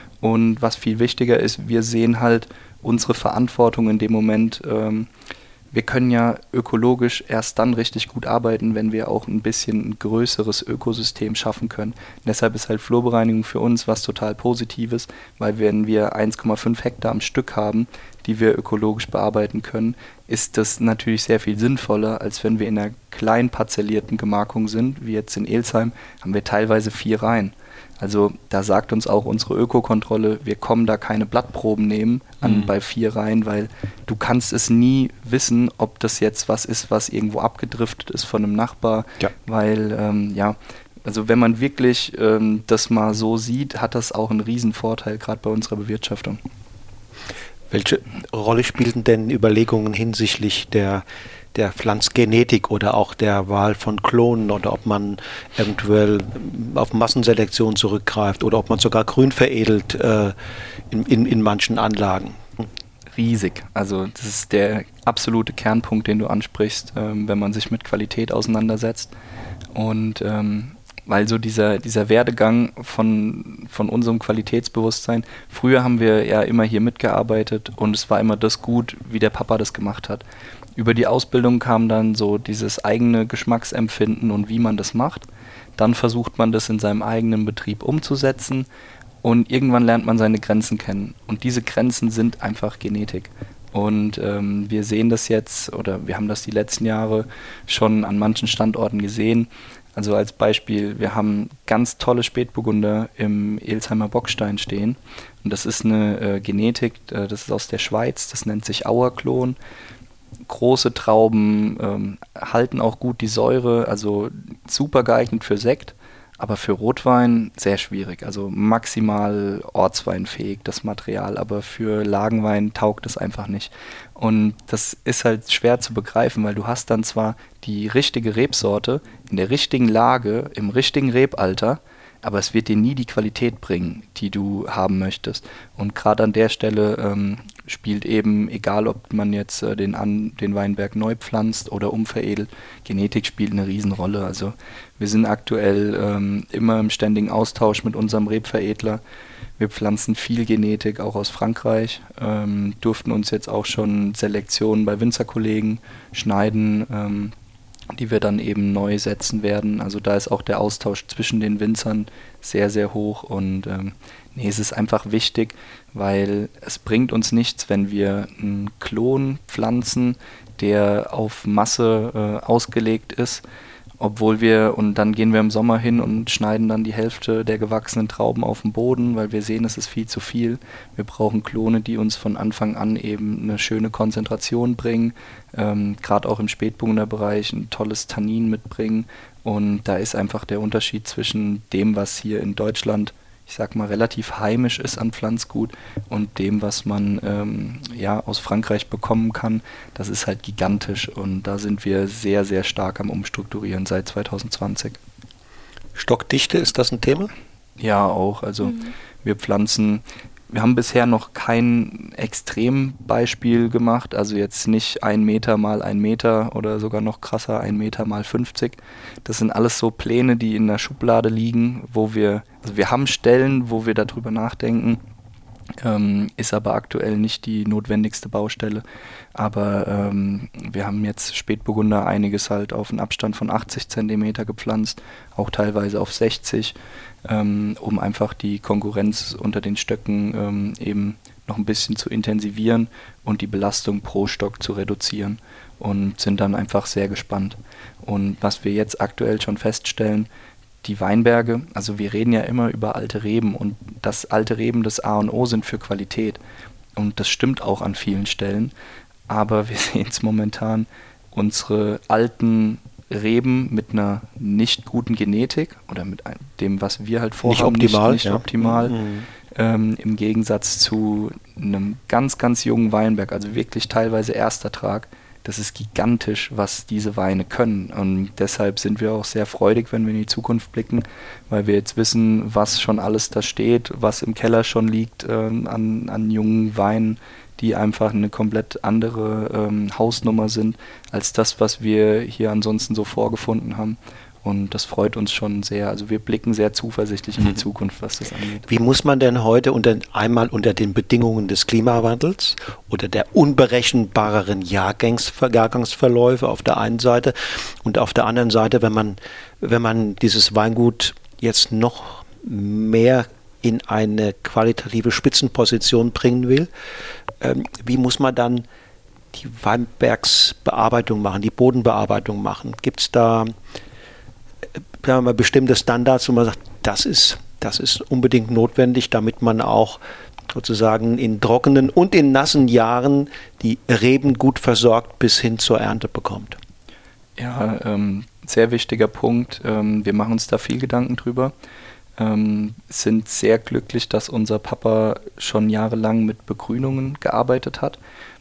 Und was viel wichtiger ist, wir sehen halt unsere Verantwortung in dem Moment. Ähm, wir können ja ökologisch erst dann richtig gut arbeiten, wenn wir auch ein bisschen ein größeres Ökosystem schaffen können. Und deshalb ist halt Flurbereinigung für uns was total Positives, weil wenn wir eins Komma fünf Hektar am Stück haben, die wir ökologisch bearbeiten können, ist das natürlich sehr viel sinnvoller, als wenn wir in einer klein parzellierten Gemarkung sind, wie jetzt in Elsheim, haben wir teilweise vier Reihen. Also da sagt uns auch unsere Ökokontrolle, wir kommen da keine Blattproben nehmen an mhm. bei vier rein, weil du kannst es nie wissen, ob das jetzt was ist, was irgendwo abgedriftet ist von einem Nachbar, ja. weil ähm, ja, also wenn man wirklich ähm, das mal so sieht, hat das auch einen riesen Vorteil, gerade bei unserer Bewirtschaftung. Welche Rolle spielten denn Überlegungen hinsichtlich der der Pflanzgenetik oder auch der Wahl von Klonen oder ob man eventuell auf Massenselektion zurückgreift oder ob man sogar grün veredelt äh, in, in, in manchen Anlagen? Riesig. Also das ist der absolute Kernpunkt, den du ansprichst, ähm, wenn man sich mit Qualität auseinandersetzt. Und ähm, weil so dieser, dieser Werdegang von, von unserem Qualitätsbewusstsein, früher haben wir ja immer hier mitgearbeitet und es war immer das gut, wie der Papa das gemacht hat. Über die Ausbildung kam dann so dieses eigene Geschmacksempfinden und wie man das macht. Dann versucht man das in seinem eigenen Betrieb umzusetzen und irgendwann lernt man seine Grenzen kennen. Und diese Grenzen sind einfach Genetik. Und ähm, wir sehen das jetzt, oder wir haben das die letzten Jahre schon an manchen Standorten gesehen. Also als Beispiel, wir haben ganz tolle Spätburgunder im Elsheimer Bockstein stehen. Und das ist eine äh, Genetik, äh, das ist aus der Schweiz, das nennt sich Auerklon. Große Trauben, ähm, halten auch gut die Säure, also super geeignet für Sekt, aber für Rotwein sehr schwierig. Also maximal ortsweinfähig das Material, aber für Lagenwein taugt es einfach nicht. Und das ist halt schwer zu begreifen, weil du hast dann zwar die richtige Rebsorte in der richtigen Lage, im richtigen Rebalter, aber es wird dir nie die Qualität bringen, die du haben möchtest. Und gerade an der Stelle ähm, spielt eben, egal ob man jetzt äh, den, an, den Weinberg neu pflanzt oder umveredelt, Genetik spielt eine Riesenrolle. Also wir sind aktuell ähm, immer im ständigen Austausch mit unserem Rebveredler. Wir pflanzen viel Genetik, auch aus Frankreich, ähm, durften uns jetzt auch schon Selektionen bei Winzerkollegen schneiden, ähm, die wir dann eben neu setzen werden. Also da ist auch der Austausch zwischen den Winzern sehr, sehr hoch und ähm, nee, es ist einfach wichtig, weil es bringt uns nichts, wenn wir einen Klon pflanzen, der auf Masse äh, ausgelegt ist, obwohl wir, und dann gehen wir im Sommer hin und schneiden dann die Hälfte der gewachsenen Trauben auf den Boden, weil wir sehen, es ist viel zu viel. Wir brauchen Klone, die uns von Anfang an eben eine schöne Konzentration bringen, ähm, gerade auch im Spätburgunderbereich ein tolles Tannin mitbringen. Und da ist einfach der Unterschied zwischen dem, was hier in Deutschland, ich sag mal, relativ heimisch ist an Pflanzgut und dem, was man ähm, ja, aus Frankreich bekommen kann, das ist halt gigantisch und da sind wir sehr, sehr stark am Umstrukturieren seit zwanzig zwanzig. Stockdichte, ist das ein Thema? Ja, auch. Also mhm. wir pflanzen, wir haben bisher noch kein Extrembeispiel gemacht, also jetzt nicht ein Meter mal ein Meter oder sogar noch krasser, ein Meter mal fünfzig. Das sind alles so Pläne, die in der Schublade liegen, wo wir, also wir haben Stellen, wo wir darüber nachdenken, ähm, ist aber aktuell nicht die notwendigste Baustelle. Aber ähm, wir haben jetzt Spätburgunder einiges halt auf einen Abstand von achtzig Zentimeter gepflanzt, auch teilweise auf sechzig, ähm, um einfach die Konkurrenz unter den Stöcken ähm, eben noch ein bisschen zu intensivieren und die Belastung pro Stock zu reduzieren und sind dann einfach sehr gespannt. Und was wir jetzt aktuell schon feststellen, die Weinberge, also wir reden ja immer über alte Reben und dass alte Reben das A und O sind für Qualität und das stimmt auch an vielen Stellen, aber wir sehen es momentan, unsere alten Reben mit einer nicht guten Genetik oder mit dem, was wir halt vorhaben, nicht optimal, nicht, nicht ja. optimal mhm. ähm, im Gegensatz zu einem ganz, ganz jungen Weinberg, also wirklich teilweise Erstertrag. Das ist gigantisch, was diese Weine können und deshalb sind wir auch sehr freudig, wenn wir in die Zukunft blicken, weil wir jetzt wissen, was schon alles da steht, was im Keller schon liegt äh, an, an jungen Weinen, die einfach eine komplett andere ähm, Hausnummer sind als das, was wir hier ansonsten so vorgefunden haben. Und das freut uns schon sehr. Also wir blicken sehr zuversichtlich in die Zukunft, was das angeht. Wie muss man denn heute unter, einmal unter den Bedingungen des Klimawandels oder der unberechenbareren Jahrgangs, Jahrgangsverläufe auf der einen Seite und auf der anderen Seite, wenn man, wenn man dieses Weingut jetzt noch mehr in eine qualitative Spitzenposition bringen will, ähm, wie muss man dann die Weinbergsbearbeitung machen, die Bodenbearbeitung machen? Gibt es da sagen wir mal, bestimmte Standards, wo man sagt, das ist Das ist unbedingt notwendig, damit man auch sozusagen in trockenen und in nassen Jahren die Reben gut versorgt bis hin zur Ernte bekommt. Ja, ähm, sehr wichtiger Punkt. Ähm, wir machen uns da viel Gedanken drüber. Ähm, sind sehr glücklich, dass unser Papa schon jahrelang mit Begrünungen gearbeitet hat.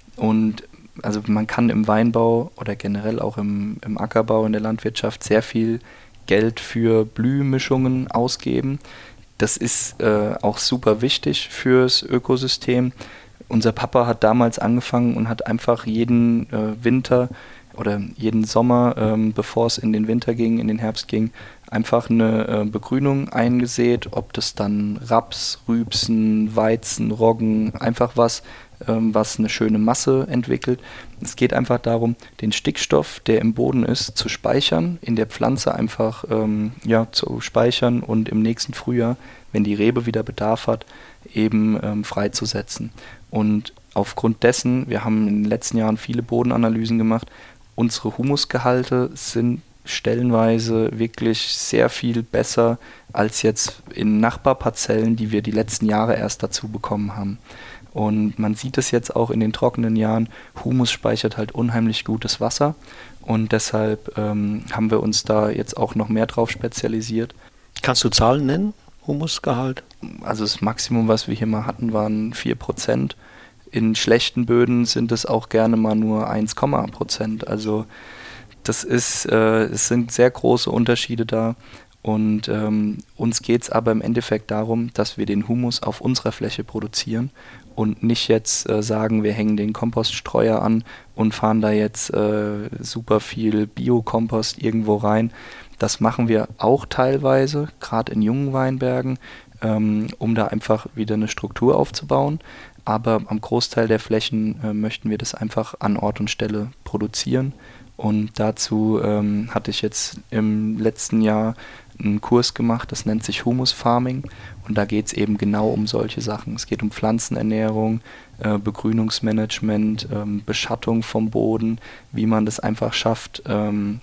Und also man kann im Weinbau oder generell auch im, im Ackerbau, in der Landwirtschaft sehr viel Geld für Blühmischungen ausgeben. Das ist äh, auch super wichtig fürs Ökosystem. Unser Papa hat damals angefangen und hat einfach jeden äh, Winter oder jeden Sommer, ähm, bevor es in den Winter ging, in den Herbst ging, einfach eine äh, Begrünung eingesät, ob das dann Raps, Rübsen, Weizen, Roggen, einfach was, ähm, was eine schöne Masse entwickelt. Es geht einfach darum, den Stickstoff, der im Boden ist, zu speichern, in der Pflanze einfach ähm, ja, zu speichern und im nächsten Frühjahr, wenn die Rebe wieder Bedarf hat, eben ähm, freizusetzen. Und aufgrund dessen, wir haben in den letzten Jahren viele Bodenanalysen gemacht, unsere Humusgehalte sind stellenweise wirklich sehr viel besser als jetzt in Nachbarparzellen, die wir die letzten Jahre erst dazu bekommen haben. Und man sieht es jetzt auch in den trockenen Jahren, Humus speichert halt unheimlich gutes Wasser und deshalb ähm, haben wir uns da jetzt auch noch mehr drauf spezialisiert. Kannst du Zahlen nennen, Humusgehalt? Also das Maximum, was wir hier mal hatten, waren vier Prozent. In schlechten Böden sind es auch gerne mal nur eins Komma Prozent. Also das ist, äh, es sind sehr große Unterschiede da. Und ähm, uns geht es aber im Endeffekt darum, dass wir den Humus auf unserer Fläche produzieren und nicht jetzt äh, sagen, wir hängen den Kompoststreuer an und fahren da jetzt äh, super viel Biokompost irgendwo rein. Das machen wir auch teilweise, gerade in jungen Weinbergen, ähm, um da einfach wieder eine Struktur aufzubauen. Aber am Großteil der Flächen äh, möchten wir das einfach an Ort und Stelle produzieren. Und dazu ähm, hatte ich jetzt im letzten Jahr einen Kurs gemacht, das nennt sich Humus Farming. Und da geht es eben genau um solche Sachen. Es geht um Pflanzenernährung, äh, Begrünungsmanagement, ähm, Beschattung vom Boden, wie man das einfach schafft, ähm,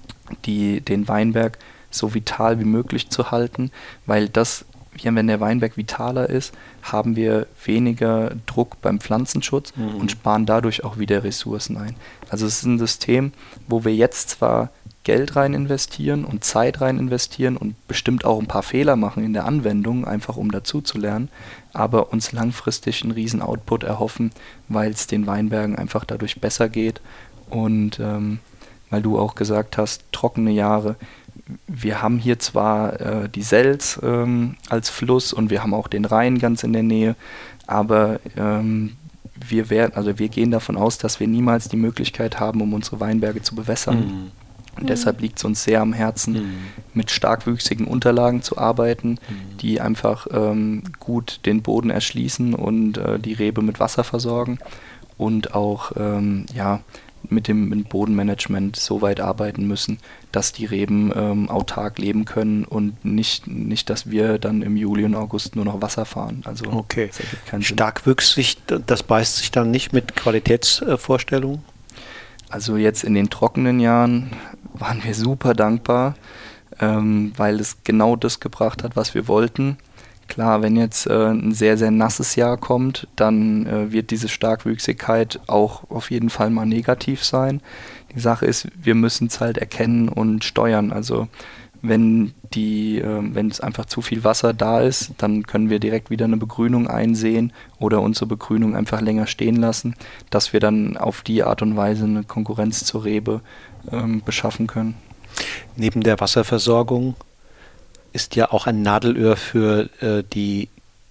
die, den Weinberg so vital wie möglich zu halten, weil das, wenn der Weinberg vitaler ist, haben wir weniger Druck beim Pflanzenschutz mhm. und sparen dadurch auch wieder Ressourcen ein. Also es ist ein System, wo wir jetzt zwar Geld rein investieren und Zeit rein investieren und bestimmt auch ein paar Fehler machen in der Anwendung, einfach um dazu zu lernen, aber uns langfristig einen riesen Output erhoffen, weil es den Weinbergen einfach dadurch besser geht. Und ähm, weil du auch gesagt hast, trockene Jahre, wir haben hier zwar äh, die Selz ähm, als Fluss und wir haben auch den Rhein ganz in der Nähe, aber ähm, wir werden, also wir gehen davon aus, dass wir niemals die Möglichkeit haben, um unsere Weinberge zu bewässern. Mhm. Und mhm. deshalb liegt es uns sehr am Herzen, mhm. mit starkwüchsigen Unterlagen zu arbeiten, mhm. die einfach ähm, gut den Boden erschließen und äh, die Rebe mit Wasser versorgen und auch ähm, ja, mit dem mit Bodenmanagement so weit arbeiten müssen, dass die Reben ähm, autark leben können und nicht, nicht, dass wir dann im Juli und August nur noch Wasser fahren. Also okay. Das ergibt keinen Sinn. Starkwüchsig, das beißt sich dann nicht mit Qualitätsvorstellungen? Also jetzt in den trockenen Jahren waren wir super dankbar, ähm, weil es genau das gebracht hat, was wir wollten. Klar, wenn jetzt äh, ein sehr, sehr nasses Jahr kommt, dann äh, wird diese Starkwüchsigkeit auch auf jeden Fall mal negativ sein. Die Sache ist, wir müssen es halt erkennen und steuern. Also wenn die, äh, wenn es einfach zu viel Wasser da ist, dann können wir direkt wieder eine Begrünung einsehen oder unsere Begrünung einfach länger stehen lassen, dass wir dann auf die Art und Weise eine Konkurrenz zur Rebe ähm, beschaffen können. Neben der Wasserversorgung ist ja auch ein Nadelöhr für äh, die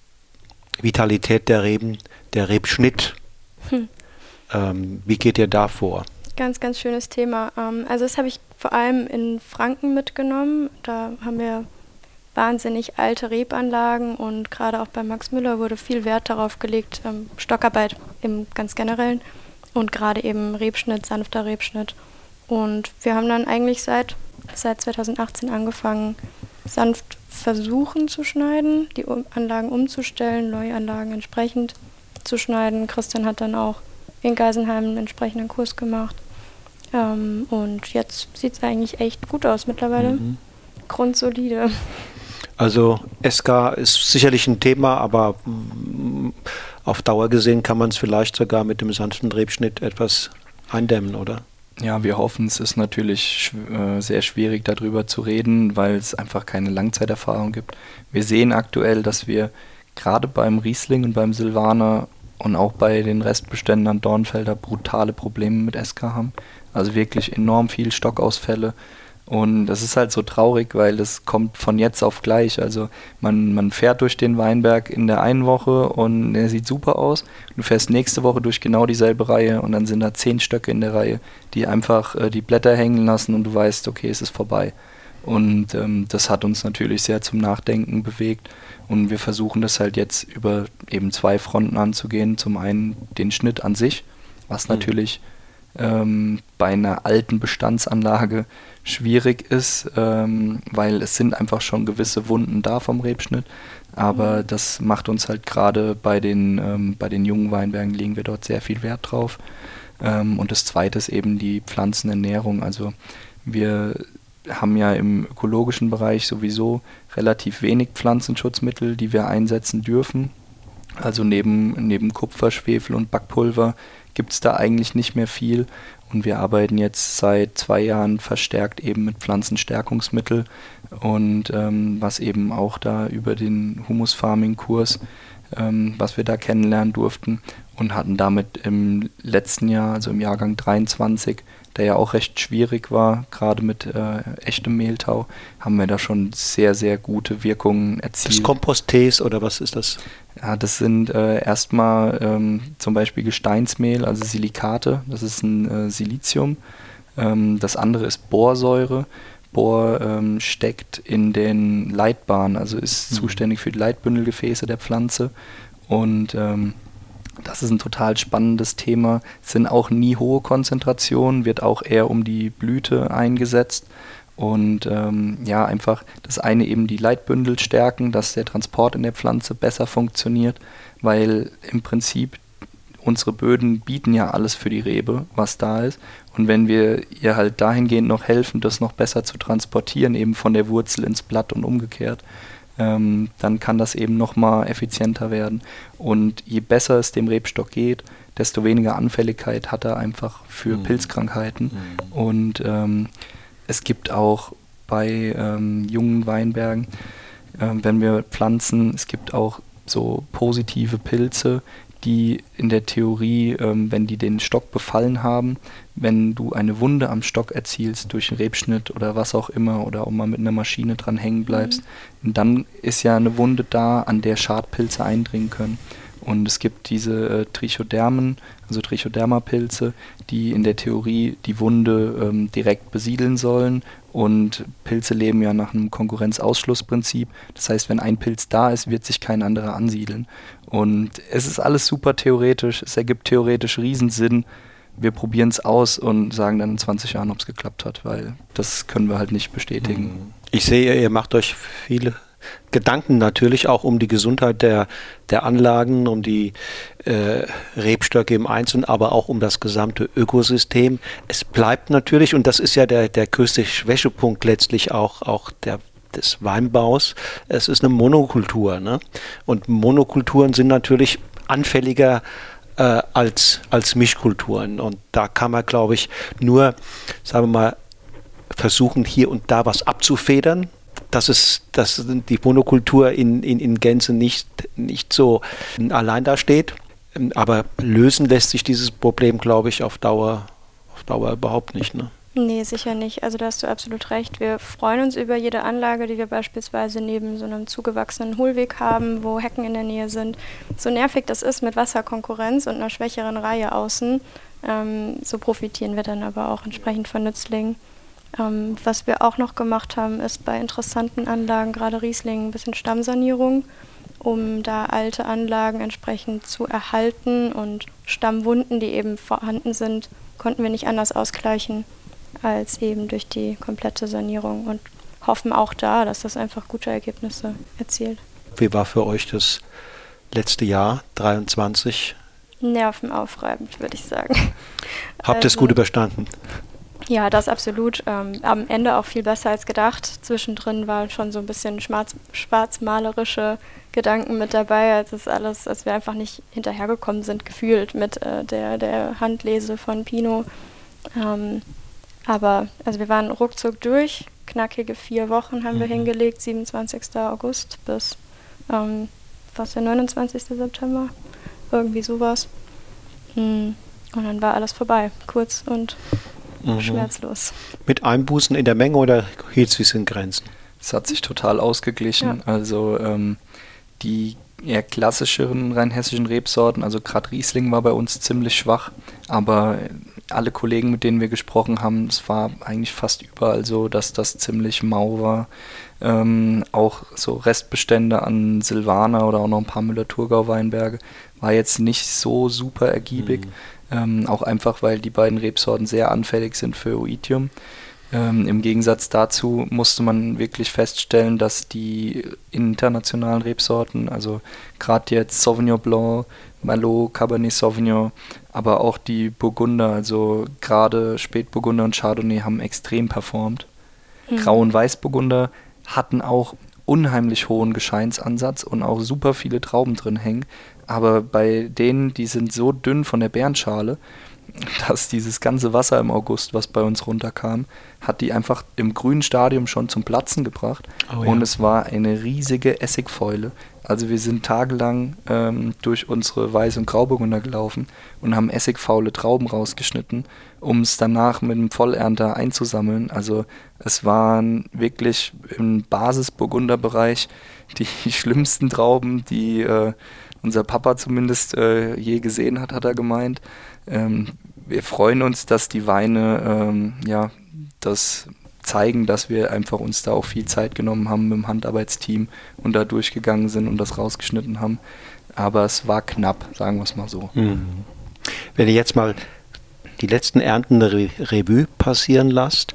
Vitalität der Reben, der Rebschnitt. Hm. Ähm, wie geht ihr da vor? Ganz, ganz schönes Thema. Ähm, also das habe ich vor allem in Franken mitgenommen. Da haben wir wahnsinnig alte Rebanlagen und gerade auch bei Max Müller wurde viel Wert darauf gelegt, ähm, Stockarbeit im ganz Generellen und gerade eben Rebschnitt, sanfter Rebschnitt. Und wir haben dann eigentlich seit, seit zweitausendachtzehn angefangen, sanft versuchen zu schneiden, die Anlagen umzustellen, neue Anlagen entsprechend zu schneiden. Christian hat dann auch in Geisenheim einen entsprechenden Kurs gemacht. Ähm, und jetzt sieht es eigentlich echt gut aus mittlerweile. Mhm. Grundsolide. Also S K ist sicherlich ein Thema, aber auf Dauer gesehen kann man es vielleicht sogar mit dem sanften Rebschnitt etwas eindämmen, oder? Ja, wir hoffen, es ist natürlich äh, sehr schwierig darüber zu reden, weil es einfach keine Langzeiterfahrung gibt. Wir sehen aktuell, dass wir gerade beim Riesling und beim Silvaner und auch bei den Restbeständen an Dornfelder brutale Probleme mit S K haben. Also wirklich enorm viel Stockausfälle. Und das ist halt so traurig, weil das kommt von jetzt auf gleich. Also man, man fährt durch den Weinberg in der einen Woche und der sieht super aus. Du fährst nächste Woche durch genau dieselbe Reihe und dann sind da zehn Stöcke in der Reihe, die einfach äh, die Blätter hängen lassen und du weißt, okay, es ist vorbei. Und ähm, das hat uns natürlich sehr zum Nachdenken bewegt. Und wir versuchen das halt jetzt über eben zwei Fronten anzugehen. Zum einen den Schnitt an sich, was mhm. natürlich ähm, bei einer alten Bestandsanlage schwierig ist, ähm, weil es sind einfach schon gewisse Wunden da vom Rebschnitt, aber mhm. das macht uns halt gerade bei den ähm, bei den jungen Weinbergen legen wir dort sehr viel Wert drauf. Ähm, und das zweite ist eben die Pflanzenernährung. Also wir haben ja im ökologischen Bereich sowieso relativ wenig Pflanzenschutzmittel, die wir einsetzen dürfen. Also neben, neben Kupfer, Schwefel und Backpulver gibt es da eigentlich nicht mehr viel. Und wir arbeiten jetzt seit zwei Jahren verstärkt eben mit Pflanzenstärkungsmittel und ähm, was eben auch da über den Humus-Farming-Kurs, ähm, was wir da kennenlernen durften und hatten damit im letzten Jahr, also im Jahrgang dreiundzwanzig, der ja auch recht schwierig war, gerade mit äh, echtem Mehltau, haben wir da schon sehr, sehr gute Wirkungen erzielt. Das Komposttees oder was ist das? Ja, das sind äh, erstmal ähm, zum Beispiel Gesteinsmehl, also Silikate, das ist ein äh, Silizium. Ähm, das andere ist Borsäure. Bor ähm, steckt in den Leitbahnen, also ist mhm. zuständig für die Leitbündelgefäße der Pflanze. Und ähm, das ist ein total spannendes Thema. Es sind auch nie hohe Konzentrationen, wird auch eher um die Blüte eingesetzt. Und ähm, ja, einfach das eine eben die Leitbündel stärken, dass der Transport in der Pflanze besser funktioniert, weil im Prinzip unsere Böden bieten ja alles für die Rebe, was da ist. Und wenn wir ihr halt dahingehend noch helfen, das noch besser zu transportieren, eben von der Wurzel ins Blatt und umgekehrt, ähm, dann kann das eben nochmal effizienter werden. Und je besser es dem Rebstock geht, desto weniger Anfälligkeit hat er einfach für mhm. Pilzkrankheiten. Mhm. Und ähm, es gibt auch bei ähm, jungen Weinbergen, ähm, wenn wir pflanzen, es gibt auch so positive Pilze, die in der Theorie, ähm, wenn die den Stock befallen haben, wenn du eine Wunde am Stock erzielst durch einen Rebschnitt oder was auch immer oder auch mal mit einer Maschine dran hängen bleibst, mhm. dann ist ja eine Wunde da, an der Schadpilze eindringen können. Und es gibt diese äh, Trichodermen, also Trichoderma-Pilze, die in der Theorie die Wunde ähm, direkt besiedeln sollen. Und Pilze leben ja nach einem Konkurrenzausschlussprinzip. Das heißt, wenn ein Pilz da ist, wird sich kein anderer ansiedeln. Und es ist alles super theoretisch. Es ergibt theoretisch Riesensinn. Wir probieren es aus und sagen dann in zwanzig Jahren, ob es geklappt hat, weil das können wir halt nicht bestätigen. Ich sehe, ihr macht euch viele Gedanken natürlich auch um die Gesundheit der, der Anlagen, um die äh, Rebstöcke im Einzelnen, aber auch um das gesamte Ökosystem. Es bleibt natürlich, und das ist ja der, der größte Schwächepunkt letztlich auch, auch der, des Weinbaus, es ist eine Monokultur, ne? Und Monokulturen sind natürlich anfälliger äh, als, als Mischkulturen. Und da kann man, glaube ich, nur, sagen wir mal, versuchen, hier und da was abzufedern, dass es, dass die Monokultur in, in, in Gänze nicht, nicht so allein dasteht. Aber lösen lässt sich dieses Problem, glaube ich, auf Dauer, auf Dauer überhaupt nicht, ne? Nee, sicher nicht. Also da hast du absolut recht. Wir freuen uns über jede Anlage, die wir beispielsweise neben so einem zugewachsenen Hohlweg haben, wo Hecken in der Nähe sind. So nervig das ist mit Wasserkonkurrenz und einer schwächeren Reihe außen, ähm, so profitieren wir dann aber auch entsprechend von Nützlingen. Ähm, was wir auch noch gemacht haben, ist bei interessanten Anlagen, gerade Riesling, ein bisschen Stammsanierung, um da alte Anlagen entsprechend zu erhalten, und Stammwunden, die eben vorhanden sind, konnten wir nicht anders ausgleichen als eben durch die komplette Sanierung, und hoffen auch da, dass das einfach gute Ergebnisse erzielt. Wie war für euch das letzte Jahr, dreiundzwanzig? Nervenaufreibend, würde ich sagen. Habt ihr es also, gut überstanden? Ja, das absolut. Ähm, am Ende auch viel besser als gedacht. Zwischendrin war schon so ein bisschen schwarz, schwarzmalerische Gedanken mit dabei, als es alles, als wir einfach nicht hinterhergekommen sind, gefühlt mit äh, der, der Handlese von Pino. Ähm, aber also wir waren ruckzuck durch. Knackige vier Wochen haben mhm. wir hingelegt, siebenundzwanzigsten August bis ähm, was der neunundzwanzigsten September. Irgendwie sowas. Mhm. Und dann war alles vorbei. Kurz und Mhm. schmerzlos. Mit Einbußen in der Menge oder hielt es sich in Grenzen? Es hat sich total ausgeglichen. Ja. Also ähm, die eher klassischeren rheinhessischen Rebsorten, also gerade Riesling war bei uns ziemlich schwach, aber alle Kollegen, mit denen wir gesprochen haben, es war eigentlich fast überall so, dass das ziemlich mau war. Ähm, auch so Restbestände an Silvaner oder auch noch ein paar Müller-Thurgau-Weinberge war jetzt nicht so super ergiebig. Mhm. Ähm, auch einfach, weil die beiden Rebsorten sehr anfällig sind für Oitium. Ähm, Im Gegensatz dazu musste man wirklich feststellen, dass die internationalen Rebsorten, also gerade jetzt Sauvignon Blanc, Merlot, Cabernet Sauvignon, aber auch die Burgunder, also gerade Spätburgunder und Chardonnay haben extrem performt. Mhm. Grau- und Weißburgunder hatten auch unheimlich hohen Gescheinsansatz und auch super viele Trauben drin hängen. Aber bei denen, die sind so dünn von der Beerenschale, dass dieses ganze Wasser im August, was bei uns runterkam, hat die einfach im grünen Stadium schon zum Platzen gebracht. Oh, ja. Und es war eine riesige Essigfäule. Also wir sind tagelang ähm, durch unsere Weiß- und Grauburgunder gelaufen und haben essigfaule Trauben rausgeschnitten, um es danach mit dem Vollernter einzusammeln. Also es waren wirklich im Basis-Burgunder-Bereich die schlimmsten Trauben, die äh, unser Papa zumindest äh, je gesehen hat, hat er gemeint. Ähm, wir freuen uns, dass die Weine ähm, ja, das zeigen, dass wir einfach uns da auch viel Zeit genommen haben mit dem Handarbeitsteam und da durchgegangen sind und das rausgeschnitten haben. Aber es war knapp, sagen wir es mal so. Mhm. Wenn ihr jetzt mal die letzten Ernten der Re- Revue passieren lasst,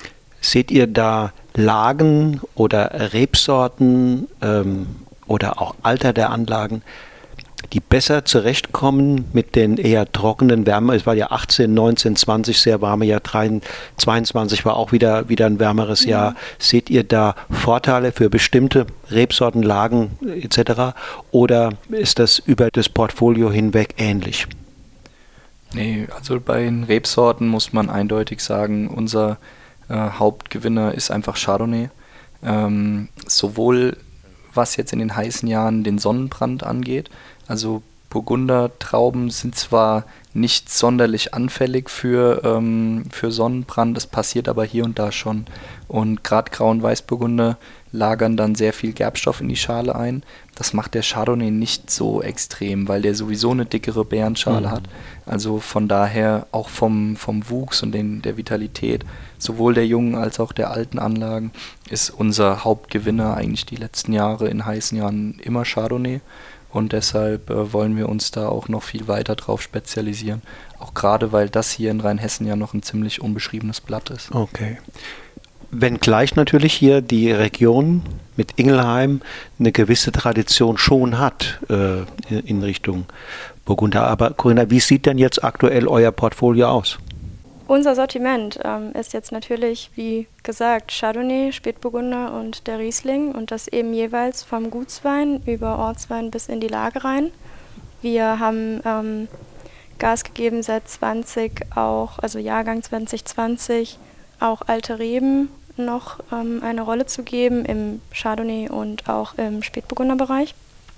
seht ihr da Lagen oder Rebsorten ähm, oder auch Alter der Anlagen, die besser zurechtkommen mit den eher trockenen Wärme. Es war ja achtzehn, neunzehn, zwanzig sehr warme Jahr, zweiundzwanzig war auch wieder, wieder ein wärmeres ja. Jahr. Seht ihr da Vorteile für bestimmte Rebsorten, Lagen et cetera? Oder ist das über das Portfolio hinweg ähnlich? Nee, also bei den Rebsorten muss man eindeutig sagen, unser äh, Hauptgewinner ist einfach Chardonnay. Ähm, sowohl was jetzt in den heißen Jahren den Sonnenbrand angeht. Also Burgundertrauben sind zwar nicht sonderlich anfällig für, ähm, für Sonnenbrand, das passiert aber hier und da schon. Und gerade Grau- und Weißburgunder lagern dann sehr viel Gerbstoff in die Schale ein. Das macht der Chardonnay nicht so extrem, weil der sowieso eine dickere Beerenschale mhm. hat. Also von daher auch vom, vom Wuchs und den, der Vitalität, sowohl der jungen als auch der alten Anlagen, ist unser Hauptgewinner eigentlich die letzten Jahre in heißen Jahren immer Chardonnay. Und deshalb äh, wollen wir uns da auch noch viel weiter drauf spezialisieren. Auch gerade, weil das hier in Rheinhessen ja noch ein ziemlich unbeschriebenes Blatt ist. Okay. Wenngleich natürlich hier die Region mit Ingelheim eine gewisse Tradition schon hat äh, in Richtung Burgunder. Aber Corinna, wie sieht denn jetzt aktuell euer Portfolio aus? Unser Sortiment ähm, ist jetzt natürlich, wie gesagt, Chardonnay, Spätburgunder und der Riesling und das eben jeweils vom Gutswein über Ortswein bis in die Lage rein. Wir haben ähm, Gas gegeben seit zwanzig auch, also Jahrgang zwanzig zwanzig, auch alte Reben noch ähm, eine Rolle zu geben im Chardonnay und auch im Spätburgunderbereich.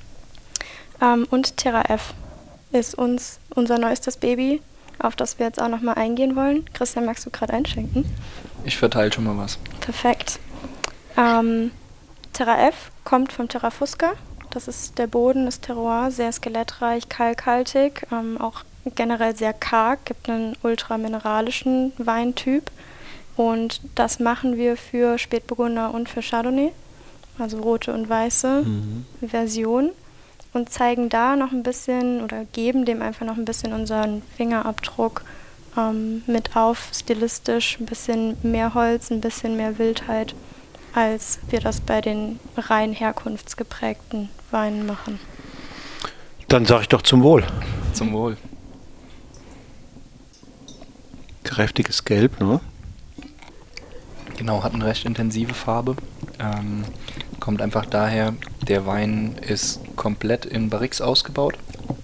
Ähm, und Terra F ist uns unser neuestes Baby, auf das wir jetzt auch nochmal eingehen wollen. Christian, magst du gerade einschenken? Ich verteile schon mal was. Perfekt. Ähm, Terra F kommt vom Terra Fusca. Das ist der Boden, das Terroir, sehr skelettreich, kalkhaltig, ähm, auch generell sehr karg, gibt einen ultramineralischen Weintyp. Und das machen wir für Spätburgunder und für Chardonnay, also rote und weiße mhm. Version. Und zeigen da noch ein bisschen oder geben dem einfach noch ein bisschen unseren Fingerabdruck ähm, mit auf, stilistisch, ein bisschen mehr Holz, ein bisschen mehr Wildheit, als wir das bei den rein herkunftsgeprägten Weinen machen. Dann sage ich doch zum Wohl. Zum Wohl. Kräftiges Gelb, ne? Genau, hat eine recht intensive Farbe. Ähm, kommt einfach daher, der Wein ist komplett in Barriques ausgebaut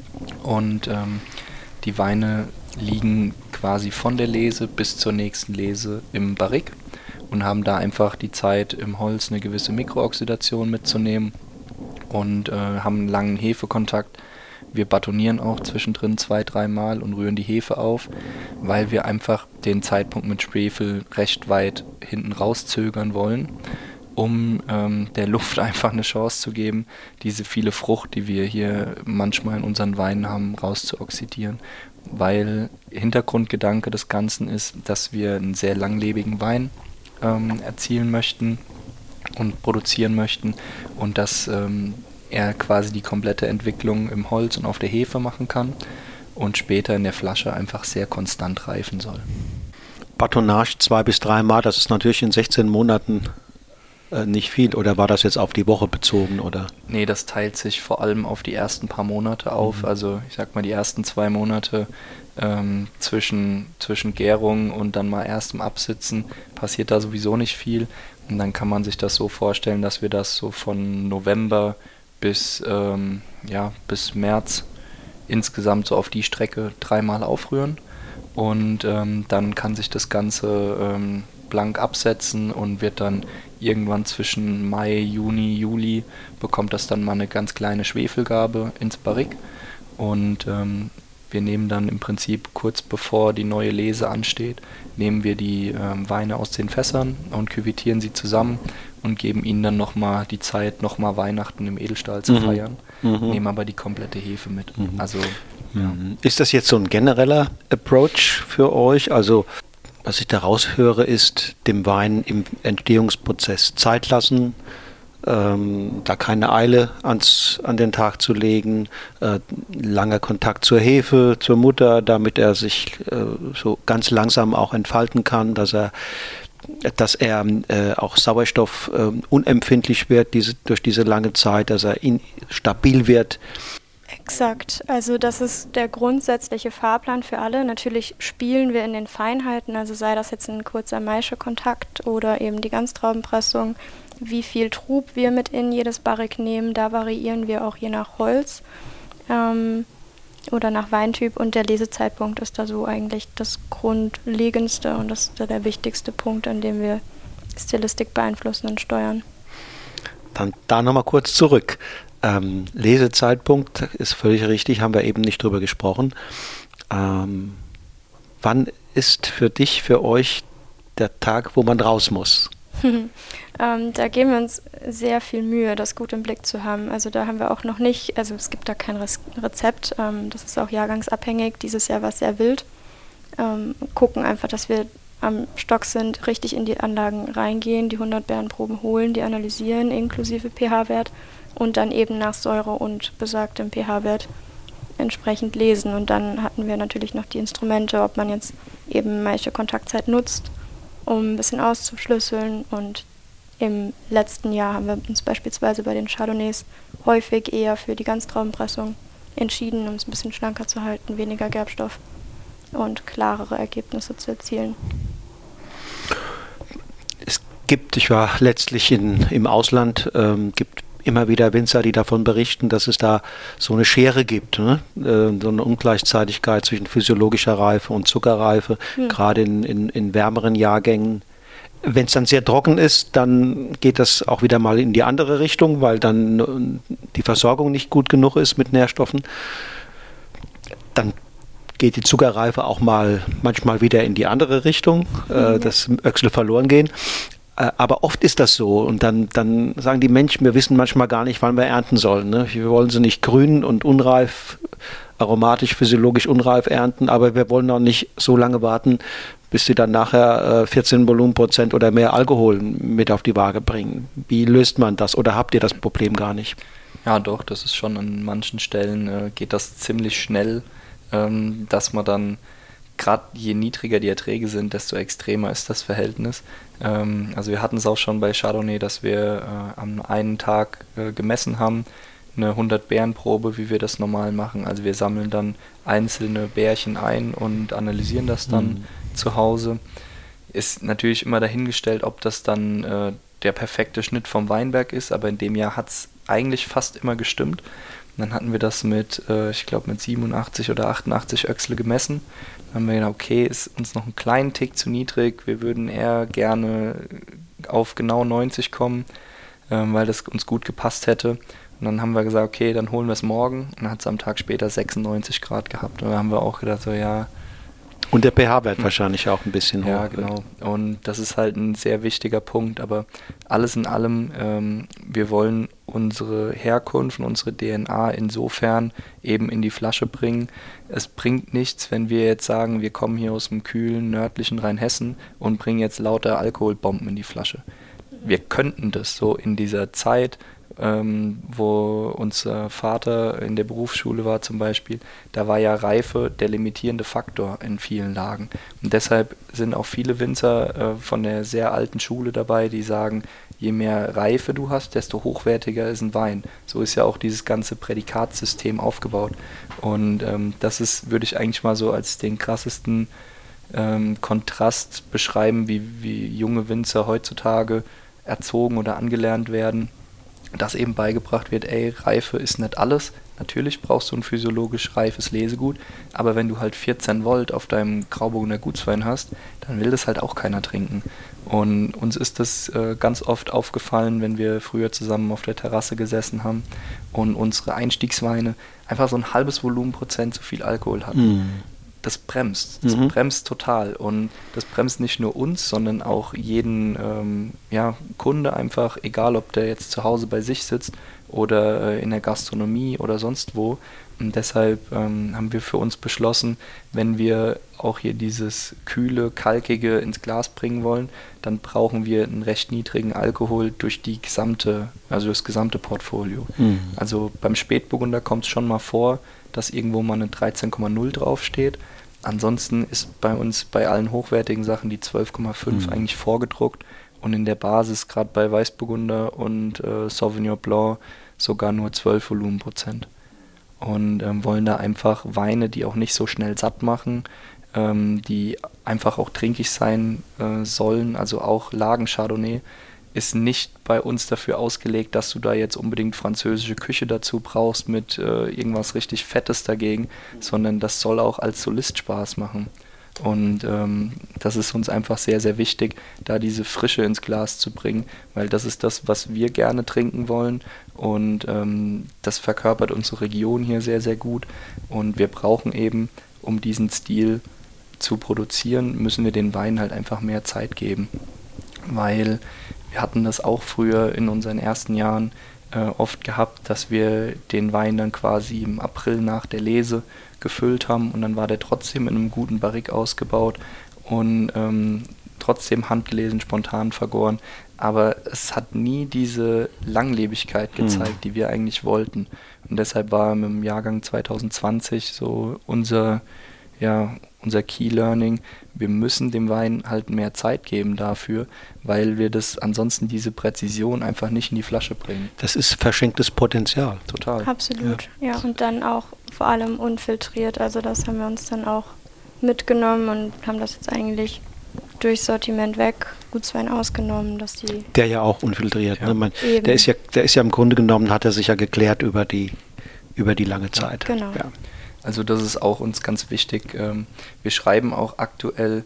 und ähm, die Weine liegen quasi von der Lese bis zur nächsten Lese im Barrique und haben da einfach die Zeit, im Holz eine gewisse Mikrooxidation mitzunehmen und äh, haben einen langen Hefekontakt. Wir batonieren auch zwischendrin zwei, dreimal und rühren die Hefe auf, weil wir einfach den Zeitpunkt mit Schwefel recht weit hinten rauszögern wollen, um ähm, der Luft einfach eine Chance zu geben, diese viele Frucht, die wir hier manchmal in unseren Weinen haben, rauszuoxidieren. Weil Hintergrundgedanke des Ganzen ist, dass wir einen sehr langlebigen Wein ähm, erzielen möchten und produzieren möchten und dass ähm, er quasi die komplette Entwicklung im Holz und auf der Hefe machen kann und später in der Flasche einfach sehr konstant reifen soll. Batonnage zwei bis drei Mal, das ist natürlich in sechzehn Monaten äh, nicht viel. Oder war das jetzt auf die Woche bezogen? Oder? Nee, das teilt sich vor allem auf die ersten paar Monate auf. Mhm. Also ich sag mal, die ersten zwei Monate ähm, zwischen, zwischen Gärung und dann mal erstem Absitzen passiert da sowieso nicht viel. Und dann kann man sich das so vorstellen, dass wir das so von November bis, ähm, ja, bis März insgesamt so auf die Strecke dreimal aufrühren und ähm, dann kann sich das Ganze ähm, blank absetzen und wird dann irgendwann zwischen Mai, Juni, Juli bekommt das dann mal eine ganz kleine Schwefelgabe ins Barrique und ähm, wir nehmen dann im Prinzip kurz bevor die neue Lese ansteht, nehmen wir die ähm, Weine aus den Fässern und küvitieren sie zusammen und geben ihnen dann nochmal die Zeit, nochmal Weihnachten im Edelstahl zu mhm. feiern, mhm. nehmen aber die komplette Hefe mit. Mhm. Also, ja. Ist das jetzt so ein genereller Approach für euch? Also, was ich daraus höre, ist, dem Wein im Entstehungsprozess Zeit lassen, ähm, da keine Eile ans, an den Tag zu legen, äh, langer Kontakt zur Hefe, zur Mutter, damit er sich äh, so ganz langsam auch entfalten kann, dass er dass er äh, auch Sauerstoff äh, unempfindlich wird diese, durch diese lange Zeit, dass er in, stabil wird. Exakt, also das ist der grundsätzliche Fahrplan für alle. Natürlich spielen wir in den Feinheiten, also sei das jetzt ein kurzer Maischekontakt oder eben die Ganztraubenpressung, wie viel Trub wir mit in jedes Barrique nehmen, da variieren wir auch je nach Holz ähm, oder nach Weintyp und der Lesezeitpunkt ist da so eigentlich das Grundlegendste und das ist der wichtigste Punkt, an dem wir Stilistik beeinflussen und steuern. Dann da nochmal kurz zurück. Ähm, Lesezeitpunkt ist völlig richtig, haben wir eben nicht drüber gesprochen. Ähm, wann ist für dich, für euch der Tag, wo man raus muss? ähm, da geben wir uns sehr viel Mühe, das gut im Blick zu haben. Also da haben wir auch noch nicht, also es gibt da kein Rezept, ähm, das ist auch jahrgangsabhängig. Dieses Jahr war es sehr wild. Ähm, gucken einfach, dass wir am Stock sind, richtig in die Anlagen reingehen, die hundert Beerenproben holen, die analysieren, inklusive pH-Wert und dann eben nach Säure und besagtem pH-Wert entsprechend lesen. Und dann hatten wir natürlich noch die Instrumente, ob man jetzt eben Maische Kontaktzeit nutzt, um ein bisschen auszuschlüsseln. Und im letzten Jahr haben wir uns beispielsweise bei den Chardonnays häufig eher für die Ganztraubenpressung entschieden, um es ein bisschen schlanker zu halten, weniger Gerbstoff und klarere Ergebnisse zu erzielen. Es gibt, ich war letztlich in, im Ausland, ähm, gibt immer wieder Winzer, die davon berichten, dass es da so eine Schere gibt, ne? äh, so eine Ungleichzeitigkeit zwischen physiologischer Reife und Zuckerreife, hm. gerade in, in, in wärmeren Jahrgängen. Wenn es dann sehr trocken ist, dann geht das auch wieder mal in die andere Richtung, weil dann die Versorgung nicht gut genug ist mit Nährstoffen. Dann geht die Zuckerreife auch mal manchmal wieder in die andere Richtung, äh, mhm. dass Öchsel verloren gehen. Äh, aber oft ist das so und dann, dann sagen die Menschen, wir wissen manchmal gar nicht, wann wir ernten sollen. Ne? Wir wollen sie nicht grün und unreif, aromatisch, physiologisch unreif ernten, aber wir wollen auch nicht so lange warten, bis sie dann nachher äh, vierzehn Volumenprozent oder mehr Alkohol mit auf die Waage bringen. Wie löst man das oder habt ihr das Problem gar nicht? Ja doch, das ist schon an manchen Stellen äh, geht das ziemlich schnell, ähm, dass man dann, gerade je niedriger die Erträge sind, desto extremer ist das Verhältnis. Ähm, also wir hatten es auch schon bei Chardonnay, dass wir äh, am einen Tag äh, gemessen haben, eine hundert Beerenprobe, wie wir das normal machen. Also wir sammeln dann einzelne Bärchen ein und analysieren das dann mhm. zu Hause. ist natürlich immer dahingestellt, ob das dann äh, der perfekte Schnitt vom Weinberg ist, aber in dem Jahr hat es eigentlich fast immer gestimmt. Und dann hatten wir das mit, äh, ich glaube mit siebenundachtzig oder achtundachtzig Öchsle gemessen. Dann haben wir gedacht, okay, ist uns noch einen kleinen Tick zu niedrig, wir würden eher gerne auf genau neunzig kommen, ähm, weil das uns gut gepasst hätte. Und dann haben wir gesagt, okay, dann holen wir es morgen. Und dann hat es am Tag später sechsundneunzig Grad gehabt. Und dann haben wir auch gedacht, so ja. Und der pH-Wert wahrscheinlich auch ein bisschen hoch. Ja, genau. Und das ist halt ein sehr wichtiger Punkt. Aber alles in allem, ähm, wir wollen unsere Herkunft und unsere D N A insofern eben in die Flasche bringen. Es bringt nichts, wenn wir jetzt sagen, wir kommen hier aus dem kühlen, nördlichen Rheinhessen und bringen jetzt lauter Alkoholbomben in die Flasche. Wir könnten das so in dieser Zeit, Ähm, wo unser Vater in der Berufsschule war zum Beispiel, da war ja Reife der limitierende Faktor in vielen Lagen. Und deshalb sind auch viele Winzer äh, von der sehr alten Schule dabei, die sagen, je mehr Reife du hast, desto hochwertiger ist ein Wein. So ist ja auch dieses ganze Prädikatssystem aufgebaut. Und ähm, das ist, würde ich eigentlich mal so als den krassesten ähm, Kontrast beschreiben, wie, wie junge Winzer heutzutage erzogen oder angelernt werden, dass eben beigebracht wird, ey, Reife ist nicht alles. Natürlich brauchst du ein physiologisch reifes Lesegut, aber wenn du halt vierzehn Volt auf deinem Grauburgunder Gutswein hast, dann will das halt auch keiner trinken. Und uns ist das äh, ganz oft aufgefallen, wenn wir früher zusammen auf der Terrasse gesessen haben und unsere Einstiegsweine einfach so ein halbes Volumenprozent zu viel Alkohol hatten. Mm. Das bremst, das mhm. bremst total und das bremst nicht nur uns, sondern auch jeden ähm, ja, Kunde einfach, egal ob der jetzt zu Hause bei sich sitzt oder äh, in der Gastronomie oder sonst wo. Und deshalb ähm, haben wir für uns beschlossen, wenn wir auch hier dieses kühle, kalkige ins Glas bringen wollen, dann brauchen wir einen recht niedrigen Alkohol durch die gesamte, also das gesamte Portfolio. Mhm. Also beim Spätburgunder kommt es schon mal vor, dass irgendwo mal eine dreizehn Komma null draufsteht. Ansonsten ist bei uns bei allen hochwertigen Sachen die zwölf Komma fünf mhm. eigentlich vorgedruckt und in der Basis, gerade bei Weißburgunder und äh, Sauvignon Blanc, sogar nur zwölf Volumenprozent. Und ähm, wollen da einfach Weine, die auch nicht so schnell satt machen, ähm, die einfach auch trinkig sein äh, sollen, also auch Lagen-Chardonnay, ist nicht bei uns dafür ausgelegt, dass du da jetzt unbedingt französische Küche dazu brauchst mit äh, irgendwas richtig Fettes dagegen, sondern das soll auch als Solist Spaß machen. Und ähm, das ist uns einfach sehr, sehr wichtig, da diese Frische ins Glas zu bringen, weil das ist das, was wir gerne trinken wollen und ähm, das verkörpert unsere Region hier sehr, sehr gut und wir brauchen eben, um diesen Stil zu produzieren, müssen wir den Wein halt einfach mehr Zeit geben, weil wir hatten das auch früher in unseren ersten Jahren äh, oft gehabt, dass wir den Wein dann quasi im April nach der Lese gefüllt haben und dann war der trotzdem in einem guten Barrique ausgebaut und ähm, trotzdem handgelesen, spontan vergoren. Aber es hat nie diese Langlebigkeit gezeigt, mhm. die wir eigentlich wollten. Und deshalb war im Jahrgang zwanzig zwanzig so unser, ja, unser Key Learning, wir müssen dem Wein halt mehr Zeit geben dafür, weil wir das ansonsten diese Präzision einfach nicht in die Flasche bringen. Das ist verschenktes Potenzial. Total. Absolut, ja. ja. Und dann auch vor allem unfiltriert, also das haben wir uns dann auch mitgenommen und haben das jetzt eigentlich durch Sortiment weg, Gutswein ausgenommen, dass die... Der ja auch unfiltriert, ja. ne? Man, der ist ja, der ist ja im Grunde genommen, hat er sich ja geklärt über die, über die lange Zeit. Ja, genau. Ja. Also das ist auch uns ganz wichtig. Wir schreiben auch aktuell,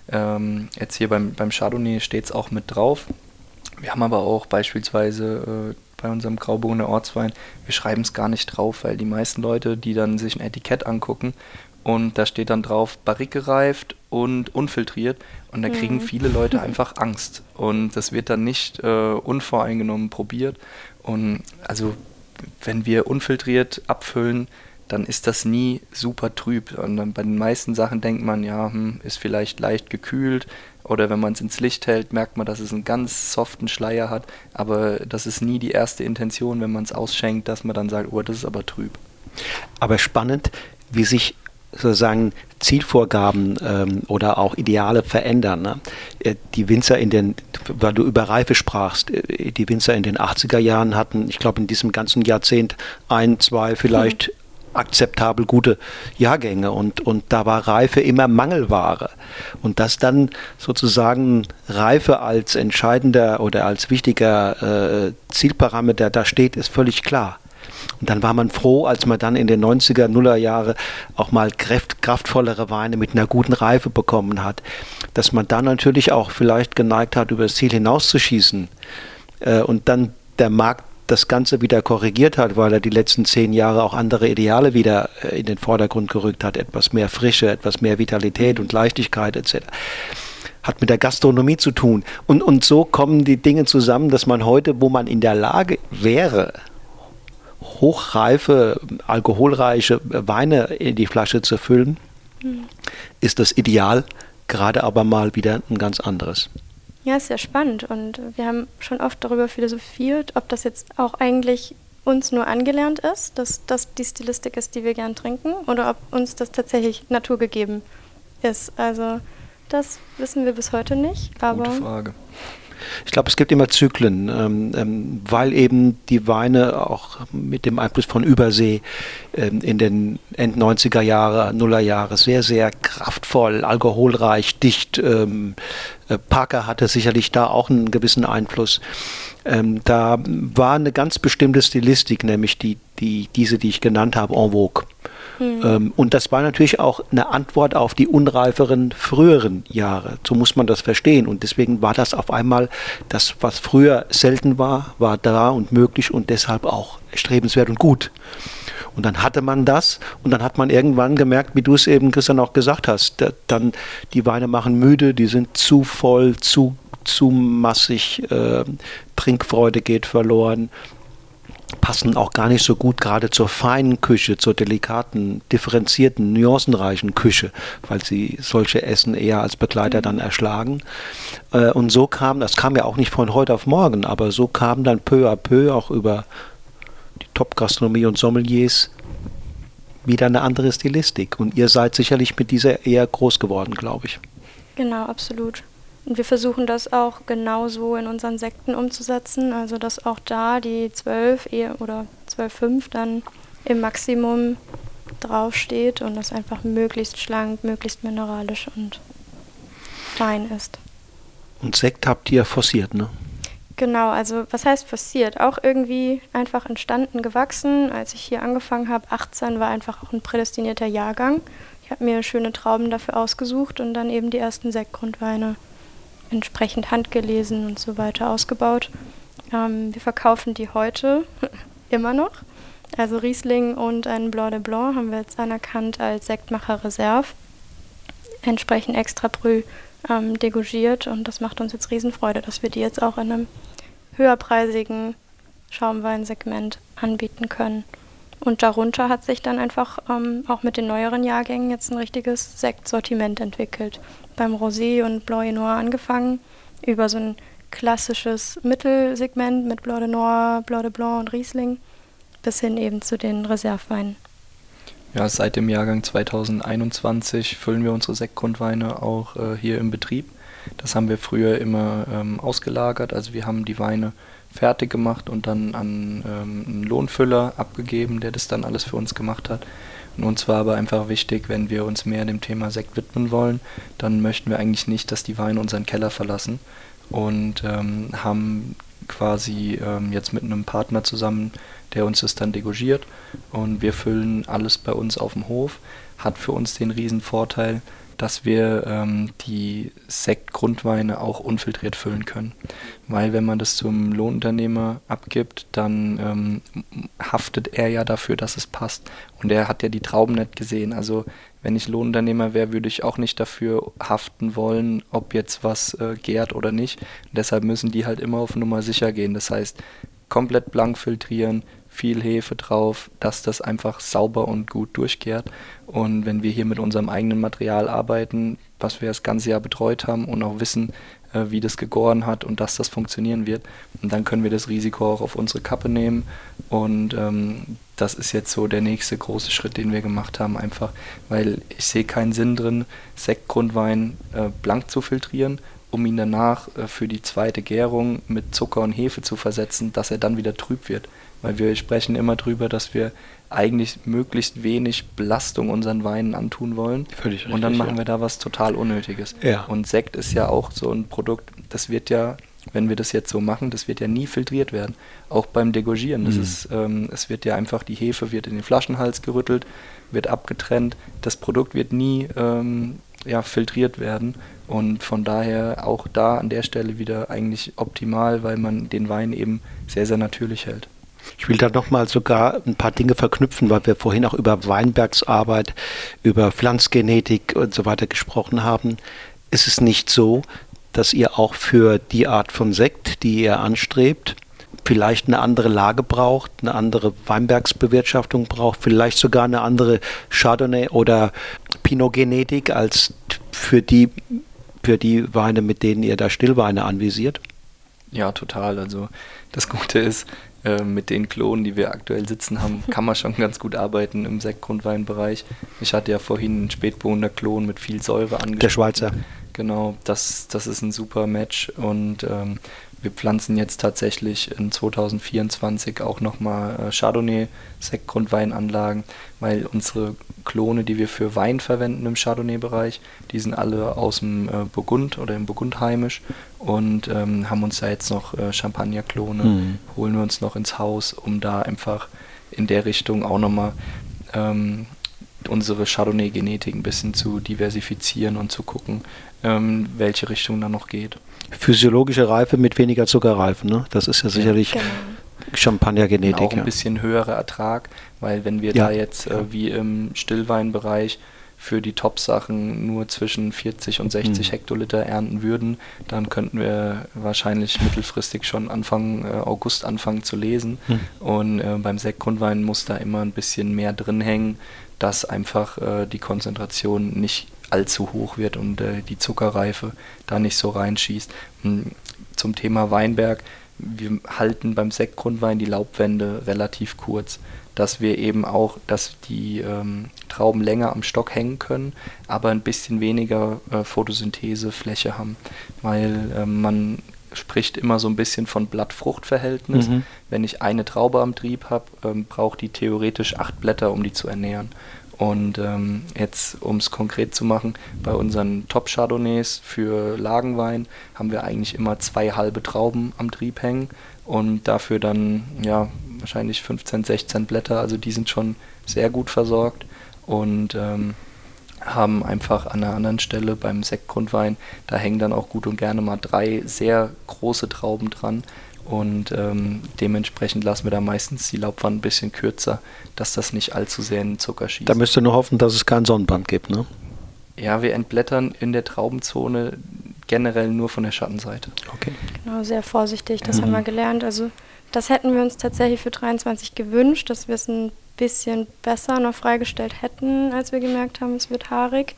jetzt hier beim, beim Chardonnay steht es auch mit drauf. Wir haben aber auch beispielsweise bei unserem Grauburgunder Ortswein, wir schreiben es gar nicht drauf, weil die meisten Leute, die dann sich ein Etikett angucken und da steht dann drauf Barrique gereift und unfiltriert und da kriegen mhm. viele Leute einfach Angst und das wird dann nicht äh, unvoreingenommen probiert und also wenn wir unfiltriert abfüllen, dann ist das nie super trüb. Und dann bei den meisten Sachen denkt man, ja, hm, ist vielleicht leicht gekühlt oder wenn man es ins Licht hält, merkt man, dass es einen ganz soften Schleier hat, aber das ist nie die erste Intention, wenn man es ausschenkt, dass man dann sagt, oh, das ist aber trüb. Aber spannend, wie sich sozusagen Zielvorgaben ähm, oder auch Ideale verändern. Ne? Die Winzer in den, weil du über Reife sprachst, die Winzer in den achtziger Jahren hatten, ich glaube in diesem ganzen Jahrzehnt ein, zwei, vielleicht akzeptabel gute Jahrgänge und, und da war Reife immer Mangelware. Und dass dann sozusagen Reife als entscheidender oder als wichtiger äh, Zielparameter da steht, ist völlig klar. Und dann war man froh, als man dann in den neunziger, Nuller Jahre auch mal kraft, kraftvollere Weine mit einer guten Reife bekommen hat. Dass man dann natürlich auch vielleicht geneigt hat, über das Ziel hinauszuschießen äh, und dann der Markt das Ganze wieder korrigiert hat, weil er die letzten zehn Jahre auch andere Ideale wieder in den Vordergrund gerückt hat. Etwas mehr Frische, etwas mehr Vitalität und Leichtigkeit et cetera. Hat mit der Gastronomie zu tun. Und, und so kommen die Dinge zusammen, dass man heute, wo man in der Lage wäre, hochreife, alkoholreiche Weine in die Flasche zu füllen, mhm. ist das Ideal, gerade aber mal wieder ein ganz anderes. Ja, ist sehr spannend und wir haben schon oft darüber philosophiert, ob das jetzt auch eigentlich uns nur angelernt ist, dass das die Stilistik ist, die wir gern trinken, oder ob uns das tatsächlich naturgegeben ist. Also das wissen wir bis heute nicht. Aber gute Frage. Ich glaube, es gibt immer Zyklen, ähm, ähm, weil eben die Weine auch mit dem Einfluss von Übersee ähm, in den End-neunziger Jahre, Nuller Jahre sehr, sehr kraftvoll, alkoholreich, dicht. Ähm, äh, Parker hatte sicherlich da auch einen gewissen Einfluss. Ähm, da war eine ganz bestimmte Stilistik, nämlich die, die, diese, die ich genannt habe, en vogue. Mhm. Und das war natürlich auch eine Antwort auf die unreiferen früheren Jahre. So muss man das verstehen. Und deswegen war das auf einmal das, was früher selten war, war da und möglich und deshalb auch erstrebenswert und gut. Und dann hatte man das und dann hat man irgendwann gemerkt, wie du es eben, Christian, auch gesagt hast, dann die Weine machen müde, die sind zu voll, zu, zu massig, äh, Trinkfreude geht verloren. Passen auch gar nicht so gut gerade zur feinen Küche, zur delikaten, differenzierten, nuancenreichen Küche, weil sie solche Essen eher als Begleiter dann erschlagen. Und so kam, das kam ja auch nicht von heute auf morgen, aber so kam dann peu à peu auch über die Top-Gastronomie und Sommeliers wieder eine andere Stilistik. Und ihr seid sicherlich mit dieser eher groß geworden, glaube ich. Genau, absolut. Und wir versuchen das auch genauso in unseren Sekten umzusetzen, also dass auch da die zwölf oder zwölf Komma fünf dann im Maximum draufsteht und das einfach möglichst schlank, möglichst mineralisch und fein ist. Und Sekt habt ihr forciert, ne? Genau, also was heißt forciert? Auch irgendwie einfach entstanden, gewachsen. Als ich hier angefangen habe, achtzehn, war einfach auch ein prädestinierter Jahrgang. Ich habe mir schöne Trauben dafür ausgesucht und dann eben die ersten Sektgrundweine entsprechend handgelesen und so weiter ausgebaut. Ähm, wir verkaufen die heute immer noch. Also Riesling und einen Blanc de Blanc haben wir jetzt anerkannt als Sektmacher Reserve. Entsprechend extra Brü ähm, degorgiert und das macht uns jetzt Riesenfreude, dass wir die jetzt auch in einem höherpreisigen Schaumweinsegment anbieten können. Und darunter hat sich dann einfach ähm, auch mit den neueren Jahrgängen jetzt ein richtiges Sektsortiment entwickelt. Beim Rosé und Blanc Noir angefangen, über so ein klassisches Mittelsegment mit Blanc de Noir, Blanc de Blanc und Riesling, bis hin eben zu den Reserveweinen. Ja, seit dem Jahrgang zweitausendeinundzwanzig füllen wir unsere Sektgrundweine auch äh, hier im Betrieb. Das haben wir früher immer ähm, ausgelagert, also wir haben die Weine fertig gemacht und dann an ähm, einen Lohnfüller abgegeben, der das dann alles für uns gemacht hat. Und uns war aber einfach wichtig, wenn wir uns mehr dem Thema Sekt widmen wollen, dann möchten wir eigentlich nicht, dass die Weine unseren Keller verlassen und ähm, haben quasi ähm, jetzt mit einem Partner zusammen, der uns das dann degorgiert und wir füllen alles bei uns auf dem Hof. Hat für uns den riesen Vorteil, dass wir ähm, die Sektgrundweine auch unfiltriert füllen können. Weil wenn man das zum Lohnunternehmer abgibt, dann ähm, haftet er ja dafür, dass es passt. Und er hat ja die Trauben nicht gesehen. Also wenn ich Lohnunternehmer wäre, würde ich auch nicht dafür haften wollen, ob jetzt was äh, gärt oder nicht. Und deshalb müssen die halt immer auf Nummer sicher gehen. Das heißt, komplett blank filtrieren, viel Hefe drauf, dass das einfach sauber und gut durchgärt. Und wenn wir hier mit unserem eigenen Material arbeiten, was wir das ganze Jahr betreut haben und auch wissen, äh, wie das gegoren hat und dass das funktionieren wird, und dann können wir das Risiko auch auf unsere Kappe nehmen. Und ähm, das ist jetzt so der nächste große Schritt, den wir gemacht haben, einfach, weil ich sehe keinen Sinn drin, Sektgrundwein äh, blank zu filtrieren, um ihn danach äh, für die zweite Gärung mit Zucker und Hefe zu versetzen, dass er dann wieder trüb wird. weil wir sprechen immer drüber, dass wir eigentlich möglichst wenig Belastung unseren Weinen antun wollen. Völlig richtig, und dann machen ja. wir da was total Unnötiges. Ja. Und Sekt ist ja auch so ein Produkt, das wird ja, wenn wir das jetzt so machen, das wird ja nie filtriert werden. Auch beim Degorgieren. Das Mhm. ist, ähm, es wird ja einfach, die Hefe wird in den Flaschenhals gerüttelt, wird abgetrennt. Das Produkt wird nie ähm, ja, filtriert werden. Und von daher auch da an der Stelle wieder eigentlich optimal, weil man den Wein eben sehr, sehr natürlich hält. Ich will da nochmal sogar ein paar Dinge verknüpfen, weil wir vorhin auch über Weinbergs Arbeit, über Pflanzgenetik und so weiter gesprochen haben. Ist es nicht so, dass ihr auch für die Art von Sekt, die ihr anstrebt, vielleicht eine andere Lage braucht, eine andere Weinbergsbewirtschaftung braucht, vielleicht sogar eine andere Chardonnay- oder Pinot-Genetik als für die, für die Weine, mit denen ihr da Stillweine anvisiert? Ja, total. Also das Gute ist, äh, mit den Klonen, die wir aktuell sitzen haben, kann man schon ganz gut arbeiten im Sektgrundweinbereich. Ich hatte ja vorhin einen Spätburgunder Klon mit viel Säure angesprochen. Der Schweizer. Genau, das, das ist ein super Match und ähm, wir pflanzen jetzt tatsächlich in zwanzig vierundzwanzig auch nochmal äh, Chardonnay-Sektgrundweinanlagen, weil unsere Klone, die wir für Wein verwenden im Chardonnay-Bereich, die sind alle aus dem äh, Burgund oder im Burgund heimisch und ähm, haben uns da jetzt noch äh, Champagner-Klone, Mhm. holen wir uns noch ins Haus, um da einfach in der Richtung auch nochmal ähm, unsere Chardonnay-Genetik ein bisschen zu diversifizieren und zu gucken, ähm, welche Richtung da noch geht. Physiologische Reife mit weniger Zuckerreifen, ne? Das ist ja sicherlich Genau. Champagner-Genetik. Auch ein Ja. bisschen höherer Ertrag, weil wenn wir Ja, da jetzt klar. äh, wie im Stillweinbereich für die Top-Sachen nur zwischen vierzig und sechzig Mhm. Hektoliter ernten würden, dann könnten wir wahrscheinlich mittelfristig schon Anfang äh, August anfangen zu lesen. Mhm. Und äh, beim Sektgrundwein muss da immer ein bisschen mehr drin hängen, dass einfach äh, die Konzentration nicht allzu hoch wird und äh, die Zuckerreife da nicht so reinschießt. Hm, Zum Thema Weinberg, wir halten beim Sektgrundwein die Laubwände relativ kurz, dass wir eben auch, dass die ähm, Trauben länger am Stock hängen können, aber ein bisschen weniger äh, Photosynthesefläche haben, weil äh, man spricht immer so ein bisschen von Blatt-Frucht-Verhältnis. Mhm. Wenn ich eine Traube am Trieb habe, ähm, braucht die theoretisch acht Blätter, um die zu ernähren. Und ähm, jetzt, um es konkret zu machen, bei unseren Top-Chardonnays für Lagenwein haben wir eigentlich immer zwei halbe Trauben am Trieb hängen und dafür dann ja wahrscheinlich fünfzehn, sechzehn Blätter. Also die sind schon sehr gut versorgt und ähm, haben einfach an einer anderen Stelle beim Sektgrundwein, da hängen dann auch gut und gerne mal drei sehr große Trauben dran. Und ähm, dementsprechend lassen wir da meistens die Laubwand ein bisschen kürzer, dass das nicht allzu sehr in den Zucker schießt. Da müsst ihr nur hoffen, dass es keinen Sonnenbrand gibt, ne? Ja, wir entblättern in der Traubenzone generell nur von der Schattenseite. Okay. Genau, sehr vorsichtig, das Mhm. haben wir gelernt. Also das hätten wir uns tatsächlich für dreiundzwanzig gewünscht, dass wir es ein bisschen besser noch freigestellt hätten, als wir gemerkt haben, es wird haarig.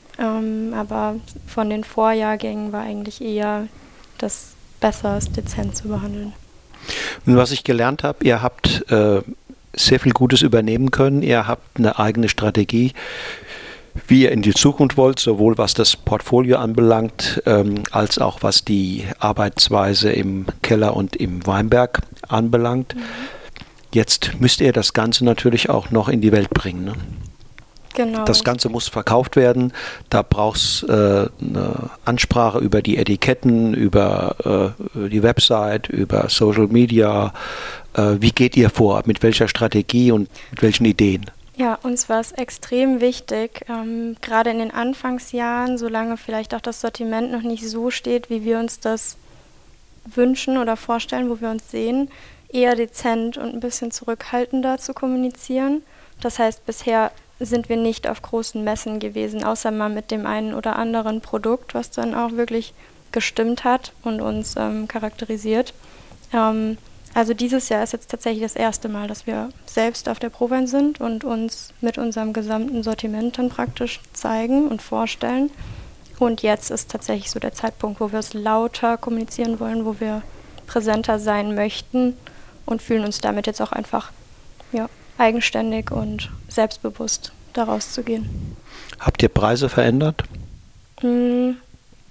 Ähm, aber von den Vorjahrgängen war eigentlich eher das besser, es dezent zu behandeln. Und was ich gelernt habe, ihr habt äh, sehr viel Gutes übernehmen können. Ihr habt eine eigene Strategie, wie ihr in die Zukunft wollt, sowohl was das Portfolio anbelangt, ähm, als auch was die Arbeitsweise im Keller und im Weinberg anbelangt. Mhm. Jetzt müsst ihr das Ganze natürlich auch noch in die Welt bringen, ne? Genau. Das Ganze muss verkauft werden. Da brauchst äh, eine Ansprache über die Etiketten, über äh, die Website, über Social Media. Äh, wie geht ihr vor? Mit welcher Strategie und mit welchen Ideen? Ja, uns war es extrem wichtig, ähm, gerade in den Anfangsjahren, solange vielleicht auch das Sortiment noch nicht so steht, wie wir uns das wünschen oder vorstellen, wo wir uns sehen, eher dezent und ein bisschen zurückhaltender zu kommunizieren. Das heißt, bisher sind wir nicht auf großen Messen gewesen, außer mal mit dem einen oder anderen Produkt, was dann auch wirklich gestimmt hat und uns ähm, charakterisiert. Ähm, also dieses Jahr ist jetzt tatsächlich das erste Mal, dass wir selbst auf der Prowein sind und uns mit unserem gesamten Sortiment dann praktisch zeigen und vorstellen. Und jetzt ist tatsächlich so der Zeitpunkt, wo wir es lauter kommunizieren wollen, wo wir präsenter sein möchten und fühlen uns damit jetzt auch einfach ja, eigenständig und selbstbewusst daraus zu gehen. Habt ihr Preise verändert? Mm,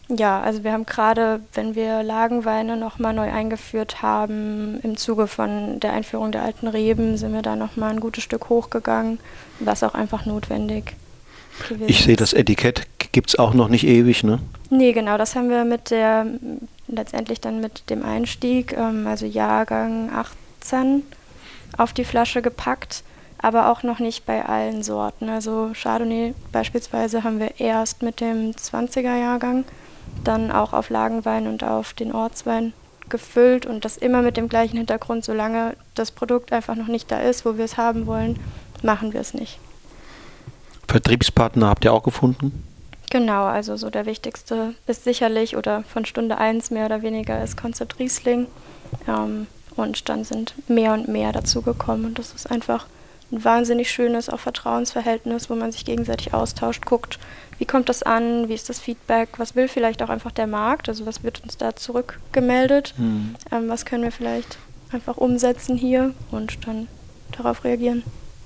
Ja, also wir haben gerade, wenn wir Lagenweine nochmal neu eingeführt haben, im Zuge von der Einführung der alten Reben, sind wir da nochmal ein gutes Stück hochgegangen, was auch einfach notwendig gewesen ist. Ich sehe, das Etikett gibt es auch noch nicht ewig, ne? Nee, genau, das haben wir mit der, letztendlich dann mit dem Einstieg, ähm, also Jahrgang achtzehn, auf die Flasche gepackt, aber auch noch nicht bei allen Sorten. Also Chardonnay beispielsweise haben wir erst mit dem zwanziger Jahrgang dann auch auf Lagenwein und auf den Ortswein gefüllt und das immer mit dem gleichen Hintergrund, solange das Produkt einfach noch nicht da ist, wo wir es haben wollen, machen wir es nicht. Vertriebspartner habt ihr auch gefunden? Genau, also so der wichtigste ist sicherlich oder von Stunde eins mehr oder weniger ist Konzept Riesling ähm, und dann sind mehr und mehr dazu gekommen und das ist einfach ein wahnsinnig schönes auch Vertrauensverhältnis, wo man sich gegenseitig austauscht, guckt, wie kommt das an, wie ist das Feedback, was will vielleicht auch einfach der Markt, also was wird uns da zurückgemeldet, mhm. ähm, was können wir vielleicht einfach umsetzen hier und dann darauf reagieren.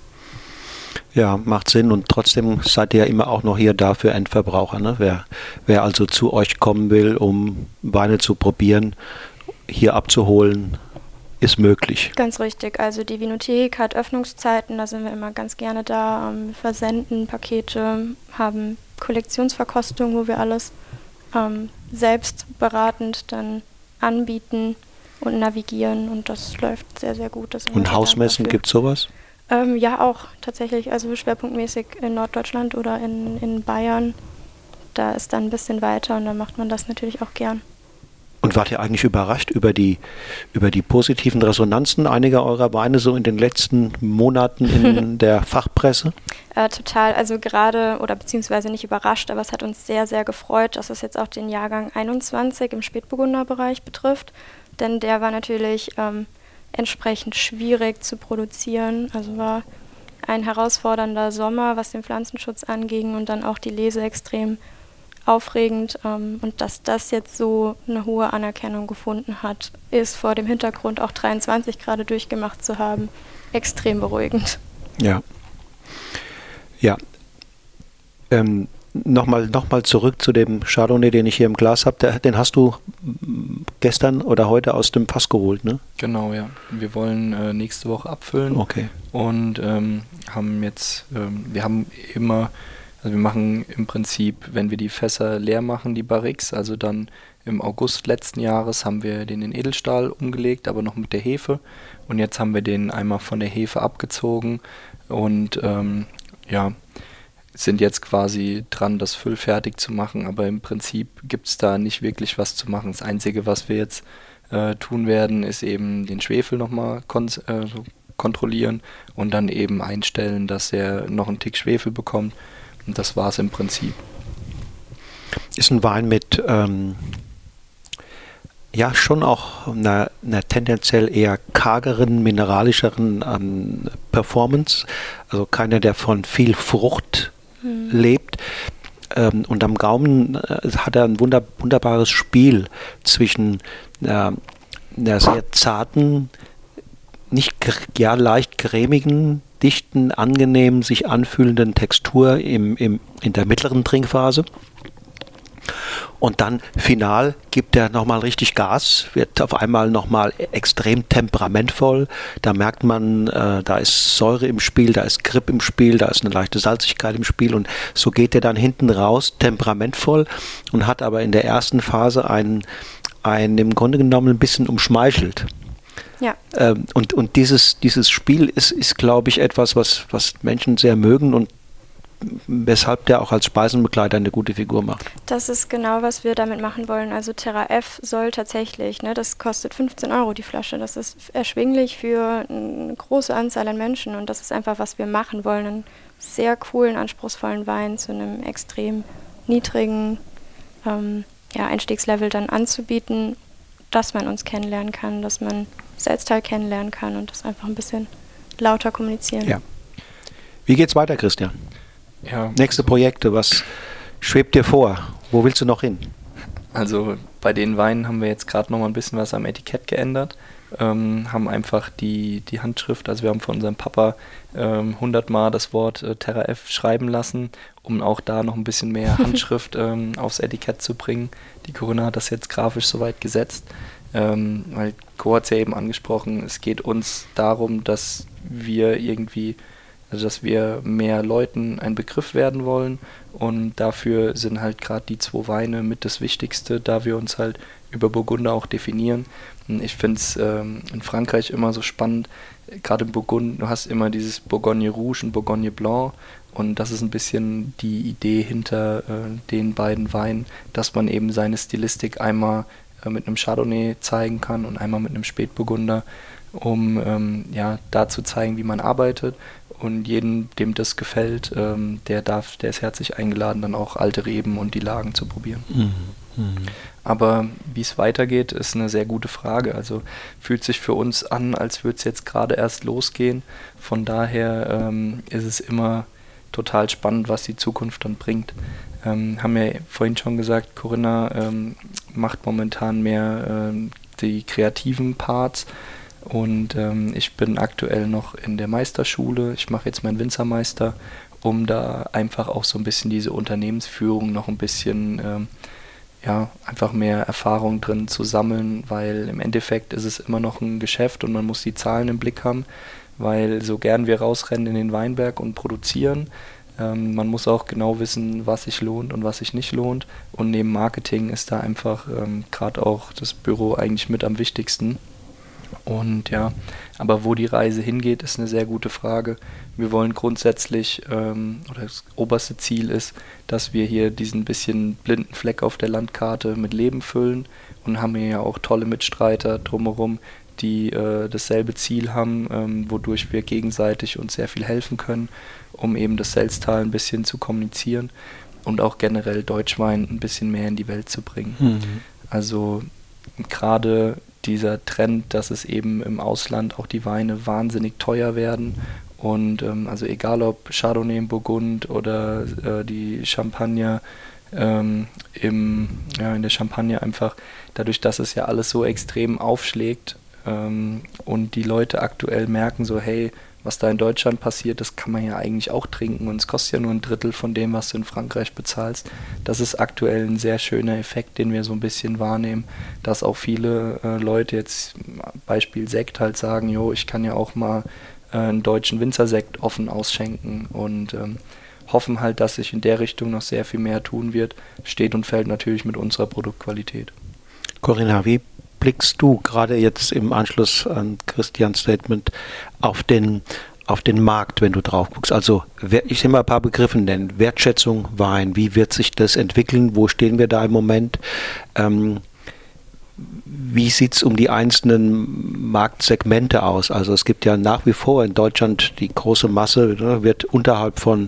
Ja, macht Sinn und trotzdem seid ihr ja immer auch noch hier da für Endverbraucher, ne? Wer, wer also zu euch kommen will, um Weine zu probieren, hier abzuholen, ist möglich. Ganz richtig. Also die Vinothek hat Öffnungszeiten, da sind wir immer ganz gerne da. Wir versenden Pakete, haben Kollektionsverkostung, wo wir alles ähm, selbst beratend dann anbieten und navigieren und das läuft sehr, sehr gut. Das und Hausmessen, gibt es sowas? Ähm, ja, auch tatsächlich, also schwerpunktmäßig in Norddeutschland oder in, in Bayern. Da ist dann ein bisschen weiter und dann macht man das natürlich auch gern. Und wart ihr eigentlich überrascht über die, über die positiven Resonanzen einiger eurer Weine so in den letzten Monaten in der Fachpresse? Äh, total, also gerade, oder beziehungsweise nicht überrascht, aber es hat uns sehr, sehr gefreut, dass es jetzt auch den Jahrgang einundzwanzig im Spätburgunderbereich betrifft, denn der war natürlich ähm, entsprechend schwierig zu produzieren, also war ein herausfordernder Sommer, was den Pflanzenschutz anging und dann auch die Lese extrem aufregend ähm, und dass das jetzt so eine hohe Anerkennung gefunden hat, ist vor dem Hintergrund auch dreiundzwanzig gerade durchgemacht zu haben, extrem beruhigend. Ja. Ja. Ähm, nochmal noch mal zurück zu dem Chardonnay, den ich hier im Glas habe. Den hast du gestern oder heute aus dem Fass geholt, ne? Genau, ja. Wir wollen äh, nächste Woche abfüllen. Okay. Und ähm, haben jetzt, ähm, wir haben immer Also wir machen im Prinzip, wenn wir die Fässer leer machen, die Barriques, also dann im August letzten Jahres haben wir den in Edelstahl umgelegt, aber noch mit der Hefe. Und jetzt haben wir den einmal von der Hefe abgezogen und ähm, ja, sind jetzt quasi dran, das füllfertig zu machen. Aber im Prinzip gibt es da nicht wirklich was zu machen. Das Einzige, was wir jetzt äh, tun werden, ist eben den Schwefel nochmal kon- äh, kontrollieren und dann eben einstellen, dass er noch einen Tick Schwefel bekommt. Und das war es im Prinzip. Ist ein Wein mit ähm, ja schon auch einer, einer tendenziell eher kargeren, mineralischeren ähm, Performance. Also keiner, der von viel Frucht mhm. lebt. Ähm, und am Gaumen äh, hat er ein wunder, wunderbares Spiel zwischen äh, einer sehr zarten, nicht ja leicht cremigen, dichten, angenehm sich anfühlenden Textur im, im, in der mittleren Trinkphase. Und dann final gibt er nochmal richtig Gas, wird auf einmal nochmal extrem temperamentvoll. Da merkt man, äh, da ist Säure im Spiel, da ist Grip im Spiel, da ist eine leichte Salzigkeit im Spiel. Und so geht er dann hinten raus temperamentvoll und hat aber in der ersten Phase einen, einen im Grunde genommen ein bisschen umschmeichelt. Ja. Ähm, und und dieses, dieses Spiel ist, ist glaube ich, etwas, was, was Menschen sehr mögen und weshalb der auch als Speisenbegleiter eine gute Figur macht. Das ist genau, was wir damit machen wollen. Also Terra F soll tatsächlich, ne, das kostet fünfzehn Euro die Flasche. Das ist erschwinglich für eine große Anzahl an Menschen und das ist einfach, was wir machen wollen. Einen sehr coolen, anspruchsvollen Wein zu einem extrem niedrigen ähm, ja, Einstiegslevel dann anzubieten, dass man uns kennenlernen kann, dass man Selbstteil kennenlernen kann und das einfach ein bisschen lauter kommunizieren. Ja. Wie geht's weiter, Christian? Ja. Nächste Projekte, was schwebt dir vor? Wo willst du noch hin? Also bei den Weinen haben wir jetzt gerade noch mal ein bisschen was am Etikett geändert. ähm, haben einfach die, die Handschrift, also wir haben von unserem Papa ähm, hundertmal das Wort äh, Terra F schreiben lassen, um auch da noch ein bisschen mehr Handschrift ähm, aufs Etikett zu bringen. Die Corinna hat das jetzt grafisch soweit gesetzt, ähm, weil Co hat es ja eben angesprochen, es geht uns darum, dass wir irgendwie, also dass wir mehr Leuten ein Begriff werden wollen, und dafür sind halt gerade die zwei Weine mit das Wichtigste, da wir uns halt über Burgunder auch definieren. Und ich finde es ähm, in Frankreich immer so spannend, gerade im Burgund, du hast immer dieses Bourgogne Rouge und Bourgogne Blanc, und das ist ein bisschen die Idee hinter äh, den beiden Weinen, dass man eben seine Stilistik einmal äh, mit einem Chardonnay zeigen kann und einmal mit einem Spätburgunder, um ähm, ja, da zu zeigen, wie man arbeitet. Und jedem, dem das gefällt, ähm, der darf, der ist herzlich eingeladen, dann auch alte Reben und die Lagen zu probieren. Mhm. Mhm. Aber wie es weitergeht, ist eine sehr gute Frage. Also fühlt sich für uns an, als würde es jetzt gerade erst losgehen. Von daher ähm, ist es immer total spannend, was die Zukunft dann bringt. Ähm, haben ja vorhin schon gesagt, Corinna ähm, macht momentan mehr ähm, die kreativen Parts. Und ähm, ich bin aktuell noch in der Meisterschule. Ich mache jetzt meinen Winzermeister, um da einfach auch so ein bisschen diese Unternehmensführung noch ein bisschen, ähm, ja, einfach mehr Erfahrung drin zu sammeln, weil im Endeffekt ist es immer noch ein Geschäft und man muss die Zahlen im Blick haben, weil so gern wir rausrennen in den Weinberg und produzieren, ähm, man muss auch genau wissen, was sich lohnt und was sich nicht lohnt. Und neben Marketing ist da einfach ähm, gerade auch das Büro eigentlich mit am wichtigsten. Und ja, aber wo die Reise hingeht, ist eine sehr gute Frage. Wir wollen grundsätzlich, ähm, oder das oberste Ziel ist, dass wir hier diesen bisschen blinden Fleck auf der Landkarte mit Leben füllen, und haben hier ja auch tolle Mitstreiter drumherum, die äh, dasselbe Ziel haben, ähm, wodurch wir gegenseitig uns sehr viel helfen können, um eben das Selztal ein bisschen zu kommunizieren und auch generell Deutschwein ein bisschen mehr in die Welt zu bringen. Mhm. Also gerade dieser Trend, dass es eben im Ausland auch die Weine wahnsinnig teuer werden, und ähm, also egal ob Chardonnay im Burgund oder äh, die Champagner ähm, im, ja, in der Champagne, einfach dadurch, dass es ja alles so extrem aufschlägt ähm, und die Leute aktuell merken so, hey, was da in Deutschland passiert, das kann man ja eigentlich auch trinken, und es kostet ja nur ein Drittel von dem, was du in Frankreich bezahlst. Das ist aktuell ein sehr schöner Effekt, den wir so ein bisschen wahrnehmen, dass auch viele äh, Leute jetzt, Beispiel Sekt, halt sagen, jo, ich kann ja auch mal äh, einen deutschen Winzersekt offen ausschenken, und ähm, hoffen halt, dass sich in der Richtung noch sehr viel mehr tun wird. Steht und fällt natürlich mit unserer Produktqualität. Corinna, wie blickst du gerade jetzt im Anschluss an Christians Statement auf den, auf den Markt, wenn du drauf guckst? Also ich will mal ein paar Begriffe nennen. Wertschätzung, Wein, wie wird sich das entwickeln? Wo stehen wir da im Moment? Ähm, wie sieht es um die einzelnen Marktsegmente aus? Also es gibt ja nach wie vor in Deutschland die große Masse, ne, wird unterhalb von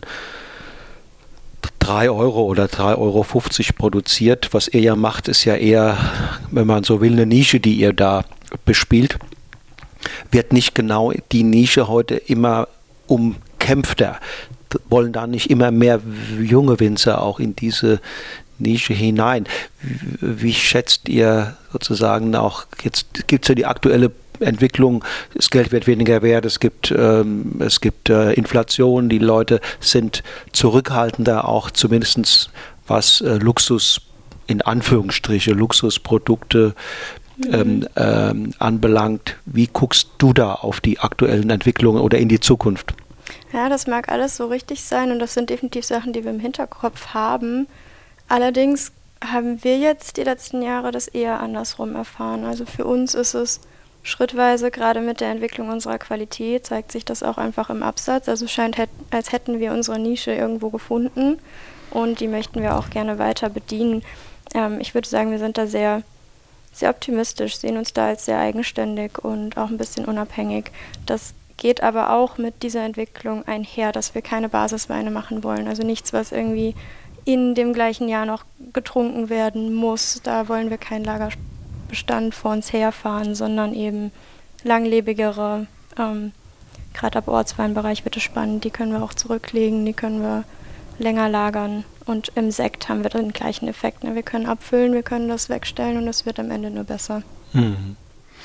drei Euro oder drei Euro fünfzig produziert. Was ihr ja macht, ist ja eher, wenn man so will, eine Nische, die ihr da bespielt. Wird nicht genau die Nische heute immer umkämpfter? Wollen da nicht immer mehr junge Winzer auch in diese Nische hinein? Wie schätzt ihr sozusagen auch, jetzt gibt es ja die aktuelle Entwicklung, das Geld wird weniger wert, es gibt, ähm, es gibt äh, Inflation, die Leute sind zurückhaltender, auch zumindest was äh, Luxus, in Anführungsstriche, Luxusprodukte ähm, ähm, anbelangt. Wie guckst du da auf die aktuellen Entwicklungen oder in die Zukunft? Ja, das mag alles so richtig sein, und das sind definitiv Sachen, die wir im Hinterkopf haben. Allerdings haben wir jetzt die letzten Jahre das eher andersrum erfahren. Also für uns ist es schrittweise, gerade mit der Entwicklung unserer Qualität, zeigt sich das auch einfach im Absatz. Also scheint, als hätten wir unsere Nische irgendwo gefunden, und die möchten wir auch gerne weiter bedienen. Ähm, ich würde sagen, wir sind da sehr, sehr optimistisch, sehen uns da als sehr eigenständig und auch ein bisschen unabhängig. Das geht aber auch mit dieser Entwicklung einher, dass wir keine Basisweine machen wollen. Also nichts, was irgendwie in dem gleichen Jahr noch getrunken werden muss. Da wollen wir keinen Lagerbestand vor uns herfahren, sondern eben langlebigere, ähm, gerade ab Ortsweinbereich wird es spannend, die können wir auch zurücklegen, die können wir länger lagern. Und im Sekt haben wir den gleichen Effekt. Ne? Wir können abfüllen, wir können das wegstellen, und es wird am Ende nur besser. Mhm.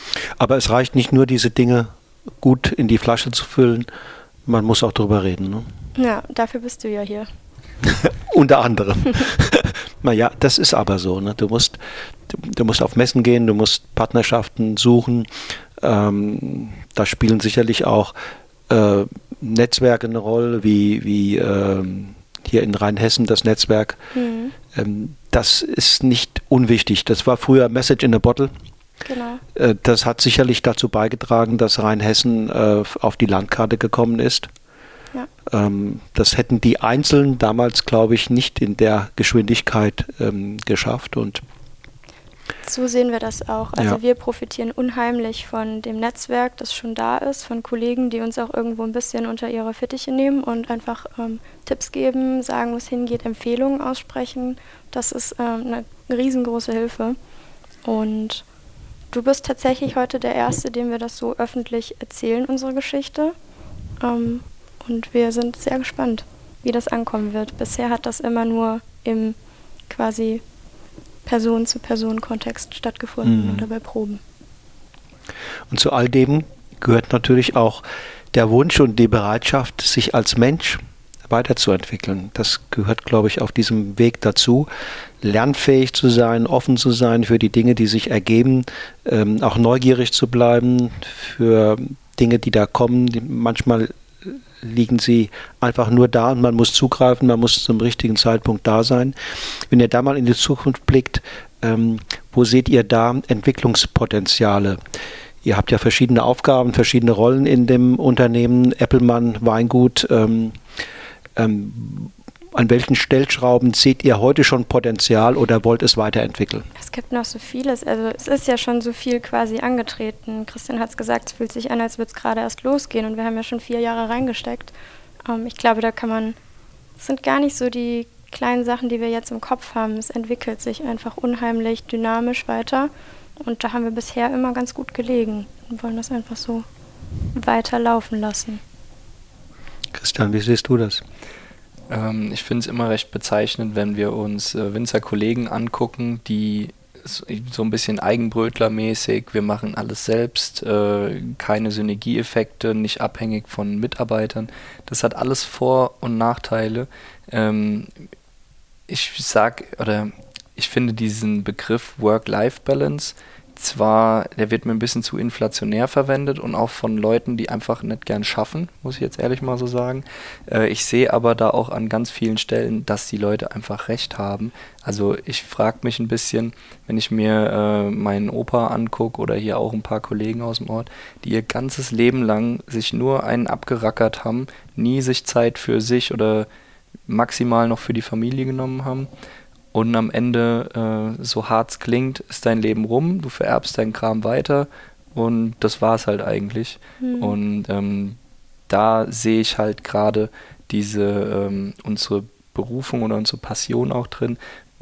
Aber es reicht nicht nur, diese Dinge gut in die Flasche zu füllen, man muss auch drüber reden. Ne? Ja, dafür bist du ja hier. Unter anderem. Naja, das ist aber so. Ne? Du musst, du, du musst auf Messen gehen, du musst Partnerschaften suchen. Ähm, da spielen sicherlich auch äh, Netzwerke eine Rolle, wie, wie ähm, hier in Rheinhessen das Netzwerk. Mhm. Ähm, das ist nicht unwichtig. Das war früher Message in a Bottle. Genau. Äh, das hat sicherlich dazu beigetragen, dass Rheinhessen äh, auf die Landkarte gekommen ist. Ja. Ähm, das hätten die Einzelnen damals, glaube ich, nicht in der Geschwindigkeit ähm, geschafft. Und so sehen wir das auch. Also ja. wir profitieren unheimlich von dem Netzwerk, das schon da ist, von Kollegen, die uns auch irgendwo ein bisschen unter ihre Fittiche nehmen und einfach ähm, Tipps geben, sagen, wo es hingeht, Empfehlungen aussprechen. Das ist ähm, eine riesengroße Hilfe. Und du bist tatsächlich heute der Erste, dem wir das so öffentlich erzählen, unsere Geschichte. Ähm, und wir sind sehr gespannt, wie das ankommen wird. Bisher hat das immer nur im quasi Person-zu-Person-Kontext stattgefunden mhm. oder bei Proben. Und zu all dem gehört natürlich auch der Wunsch und die Bereitschaft, sich als Mensch weiterzuentwickeln. Das gehört, glaube ich, auf diesem Weg dazu, lernfähig zu sein, offen zu sein für die Dinge, die sich ergeben, ähm, auch neugierig zu bleiben für Dinge, die da kommen. Die manchmal liegen sie einfach nur da und man muss zugreifen, man muss zum richtigen Zeitpunkt da sein. Wenn ihr da mal in die Zukunft blickt, ähm, wo seht ihr da Entwicklungspotenziale? Ihr habt ja verschiedene Aufgaben, verschiedene Rollen in dem Unternehmen, Eppelmann, Weingut. Ähm, ähm, an welchen Stellschrauben seht ihr heute schon Potenzial oder wollt es weiterentwickeln? Es gibt noch so vieles. Also es ist ja schon so viel quasi angetreten. Christian hat es gesagt, es fühlt sich an, als würde es gerade erst losgehen und wir haben ja schon vier Jahre reingesteckt. Ähm, ich glaube, da kann man, es sind gar nicht so die kleinen Sachen, die wir jetzt im Kopf haben. Es entwickelt sich einfach unheimlich dynamisch weiter und da haben wir bisher immer ganz gut gelegen und wollen das einfach so weiterlaufen lassen. Christian, wie siehst du das? Ähm, ich finde es immer recht bezeichnend, wenn wir uns äh, Winzerkollegen angucken, die so, so ein bisschen eigenbrötlermäßig, wir machen alles selbst, äh, keine Synergieeffekte, nicht abhängig von Mitarbeitern. Das hat alles Vor- und Nachteile. Ähm, ich sag, oder ich finde diesen Begriff Work-Life-Balance zwar, der wird mir ein bisschen zu inflationär verwendet und auch von Leuten, die einfach nicht gern schaffen, muss ich jetzt ehrlich mal so sagen. Äh, ich sehe aber da auch an ganz vielen Stellen, dass die Leute einfach recht haben. Also ich frage mich ein bisschen, wenn ich mir äh, meinen Opa angucke oder hier auch ein paar Kollegen aus dem Ort, die ihr ganzes Leben lang sich nur einen abgerackert haben, nie sich Zeit für sich oder maximal noch für die Familie genommen haben. Und am Ende, äh, so hart es klingt, ist dein Leben rum, du vererbst deinen Kram weiter und das war es halt eigentlich. Mhm. Und ähm, da sehe ich halt gerade diese, ähm, unsere Berufung oder unsere Passion auch drin,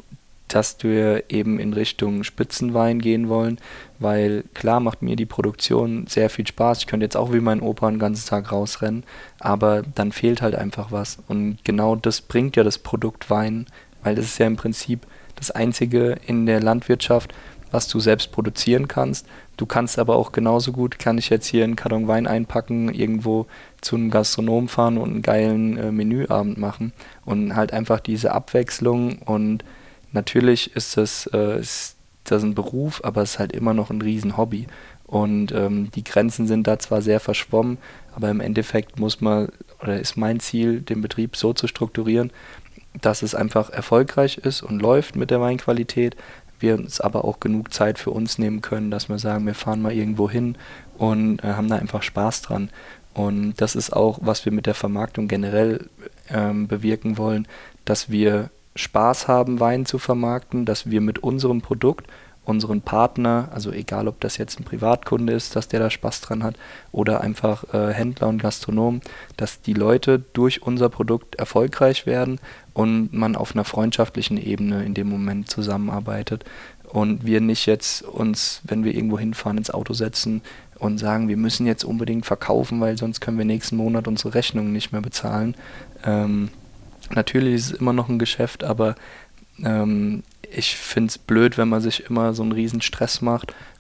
dass wir eben in Richtung Spitzenwein gehen wollen, weil klar macht mir die Produktion sehr viel Spaß. Ich könnte jetzt auch wie mein Opa den ganzen Tag rausrennen, aber dann fehlt halt einfach was. Und genau das bringt ja das Produkt Wein, weil das ist ja im Prinzip das Einzige in der Landwirtschaft, was du selbst produzieren kannst. Du kannst aber auch genauso gut, kann ich jetzt hier einen Karton Wein einpacken, irgendwo zu einem Gastronom fahren und einen geilen äh, Menüabend machen und halt einfach diese Abwechslung. Und natürlich ist das, äh, ist das ein Beruf, aber es ist halt immer noch ein Riesen-Hobby. Und ähm, die Grenzen sind da zwar sehr verschwommen, aber im Endeffekt muss man, oder ist mein Ziel, den Betrieb so zu strukturieren, dass es einfach erfolgreich ist und läuft mit der Weinqualität, wir uns aber auch genug Zeit für uns nehmen können, dass wir sagen, wir fahren mal irgendwo hin und äh, haben da einfach Spaß dran. Und das ist auch, was wir mit der Vermarktung generell ähm, bewirken wollen, dass wir Spaß haben, Wein zu vermarkten, dass wir mit unserem Produkt unseren Partner, also egal ob das jetzt ein Privatkunde ist, dass der da Spaß dran hat oder einfach äh, Händler und Gastronomen, dass die Leute durch unser Produkt erfolgreich werden und man auf einer freundschaftlichen Ebene in dem Moment zusammenarbeitet und wir nicht jetzt uns, wenn wir irgendwo hinfahren, ins Auto setzen und sagen, wir müssen jetzt unbedingt verkaufen, weil sonst können wir nächsten Monat unsere Rechnungen nicht mehr bezahlen. Ähm, natürlich ist es immer noch ein Geschäft, aber ähm, ich finde es blöd, wenn man sich immer so einen riesen Stress macht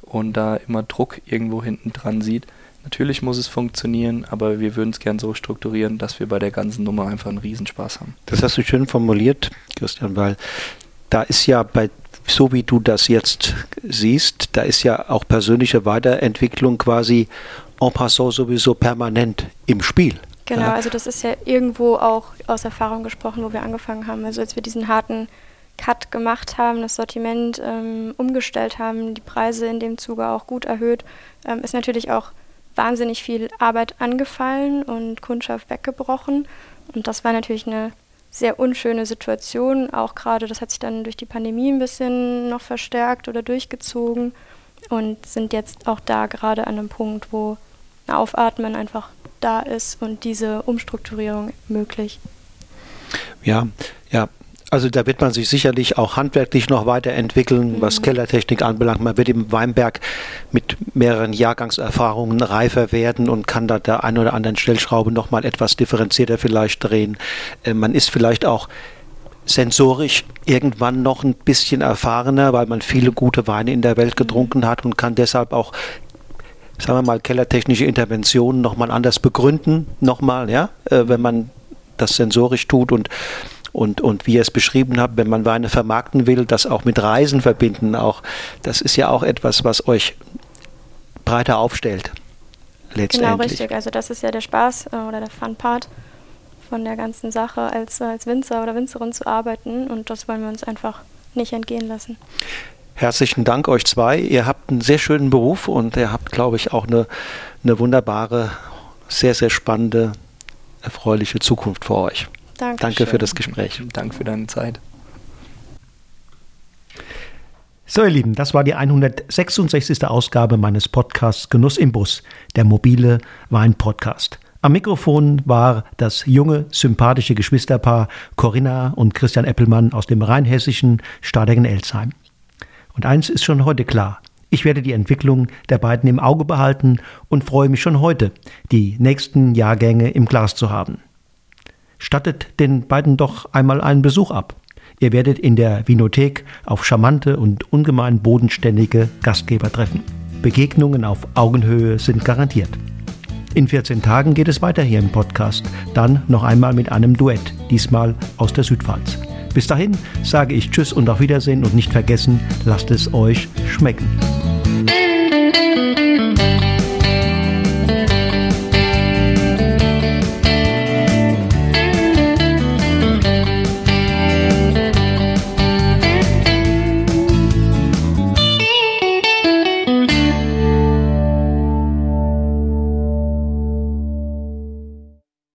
und da immer Druck irgendwo hinten dran sieht. Natürlich muss es funktionieren, aber wir würden es gern so strukturieren, dass wir bei der ganzen Nummer einfach einen Riesenspaß haben. Das hast du schön formuliert, Christian, weil da ist ja bei, so wie du das jetzt siehst, da ist ja auch persönliche Weiterentwicklung quasi en passant sowieso permanent im Spiel. Genau, ja. Also das ist ja irgendwo auch aus Erfahrung gesprochen, wo wir angefangen haben. Also als wir diesen harten Cut gemacht haben, das Sortiment ähm, umgestellt haben, die Preise in dem Zuge auch gut erhöht, ähm, ist natürlich auch wahnsinnig viel Arbeit angefallen und Kundschaft weggebrochen. Und das war natürlich eine sehr unschöne Situation. Auch gerade, das hat sich dann durch die Pandemie ein bisschen noch verstärkt oder durchgezogen und sind jetzt auch da gerade an einem Punkt, wo ein Aufatmen einfach da ist und diese Umstrukturierung möglich. Ja, ja. Also da wird man sich sicherlich auch handwerklich noch weiterentwickeln, mhm. was Kellertechnik anbelangt. Man wird im Weinberg mit mehreren Jahrgangserfahrungen reifer werden und kann da der einen oder anderen Stellschraube noch mal etwas differenzierter vielleicht drehen. Äh, man ist vielleicht auch sensorisch irgendwann noch ein bisschen erfahrener, weil man viele gute Weine in der Welt getrunken hat und kann deshalb auch, sagen wir mal, kellertechnische Interventionen noch mal anders begründen, noch mal, ja, äh, wenn man das sensorisch tut und Und, und wie ihr es beschrieben habt, wenn man Weine vermarkten will, das auch mit Reisen verbinden, auch, das ist ja auch etwas, was euch breiter aufstellt, letztendlich. Genau, richtig. Also das ist ja der Spaß äh, oder der Fun-Part von der ganzen Sache, als, als Winzer oder Winzerin zu arbeiten, und das wollen wir uns einfach nicht entgehen lassen. Herzlichen Dank euch zwei. Ihr habt einen sehr schönen Beruf und ihr habt, glaube ich, auch eine, eine wunderbare, sehr, sehr spannende, erfreuliche Zukunft vor euch. Danke, Danke für das Gespräch. Danke für deine Zeit. So, ihr Lieben, das war die hundertsechsundsechzigste Ausgabe meines Podcasts Genuss im Bus, der mobile Wein-Podcast. Am Mikrofon war das junge, sympathische Geschwisterpaar Corinna und Christian Eppelmann aus dem rheinhessischen Stadegen-Elsheim. Und eins ist schon heute klar: Ich werde die Entwicklung der beiden im Auge behalten und freue mich schon heute, die nächsten Jahrgänge im Glas zu haben. Stattet den beiden doch einmal einen Besuch ab. Ihr werdet in der Vinothek auf charmante und ungemein bodenständige Gastgeber treffen. Begegnungen auf Augenhöhe sind garantiert. In vierzehn Tagen geht es weiter hier im Podcast, dann noch einmal mit einem Duett, diesmal aus der Südpfalz. Bis dahin sage ich Tschüss und auf Wiedersehen und nicht vergessen, lasst es euch schmecken.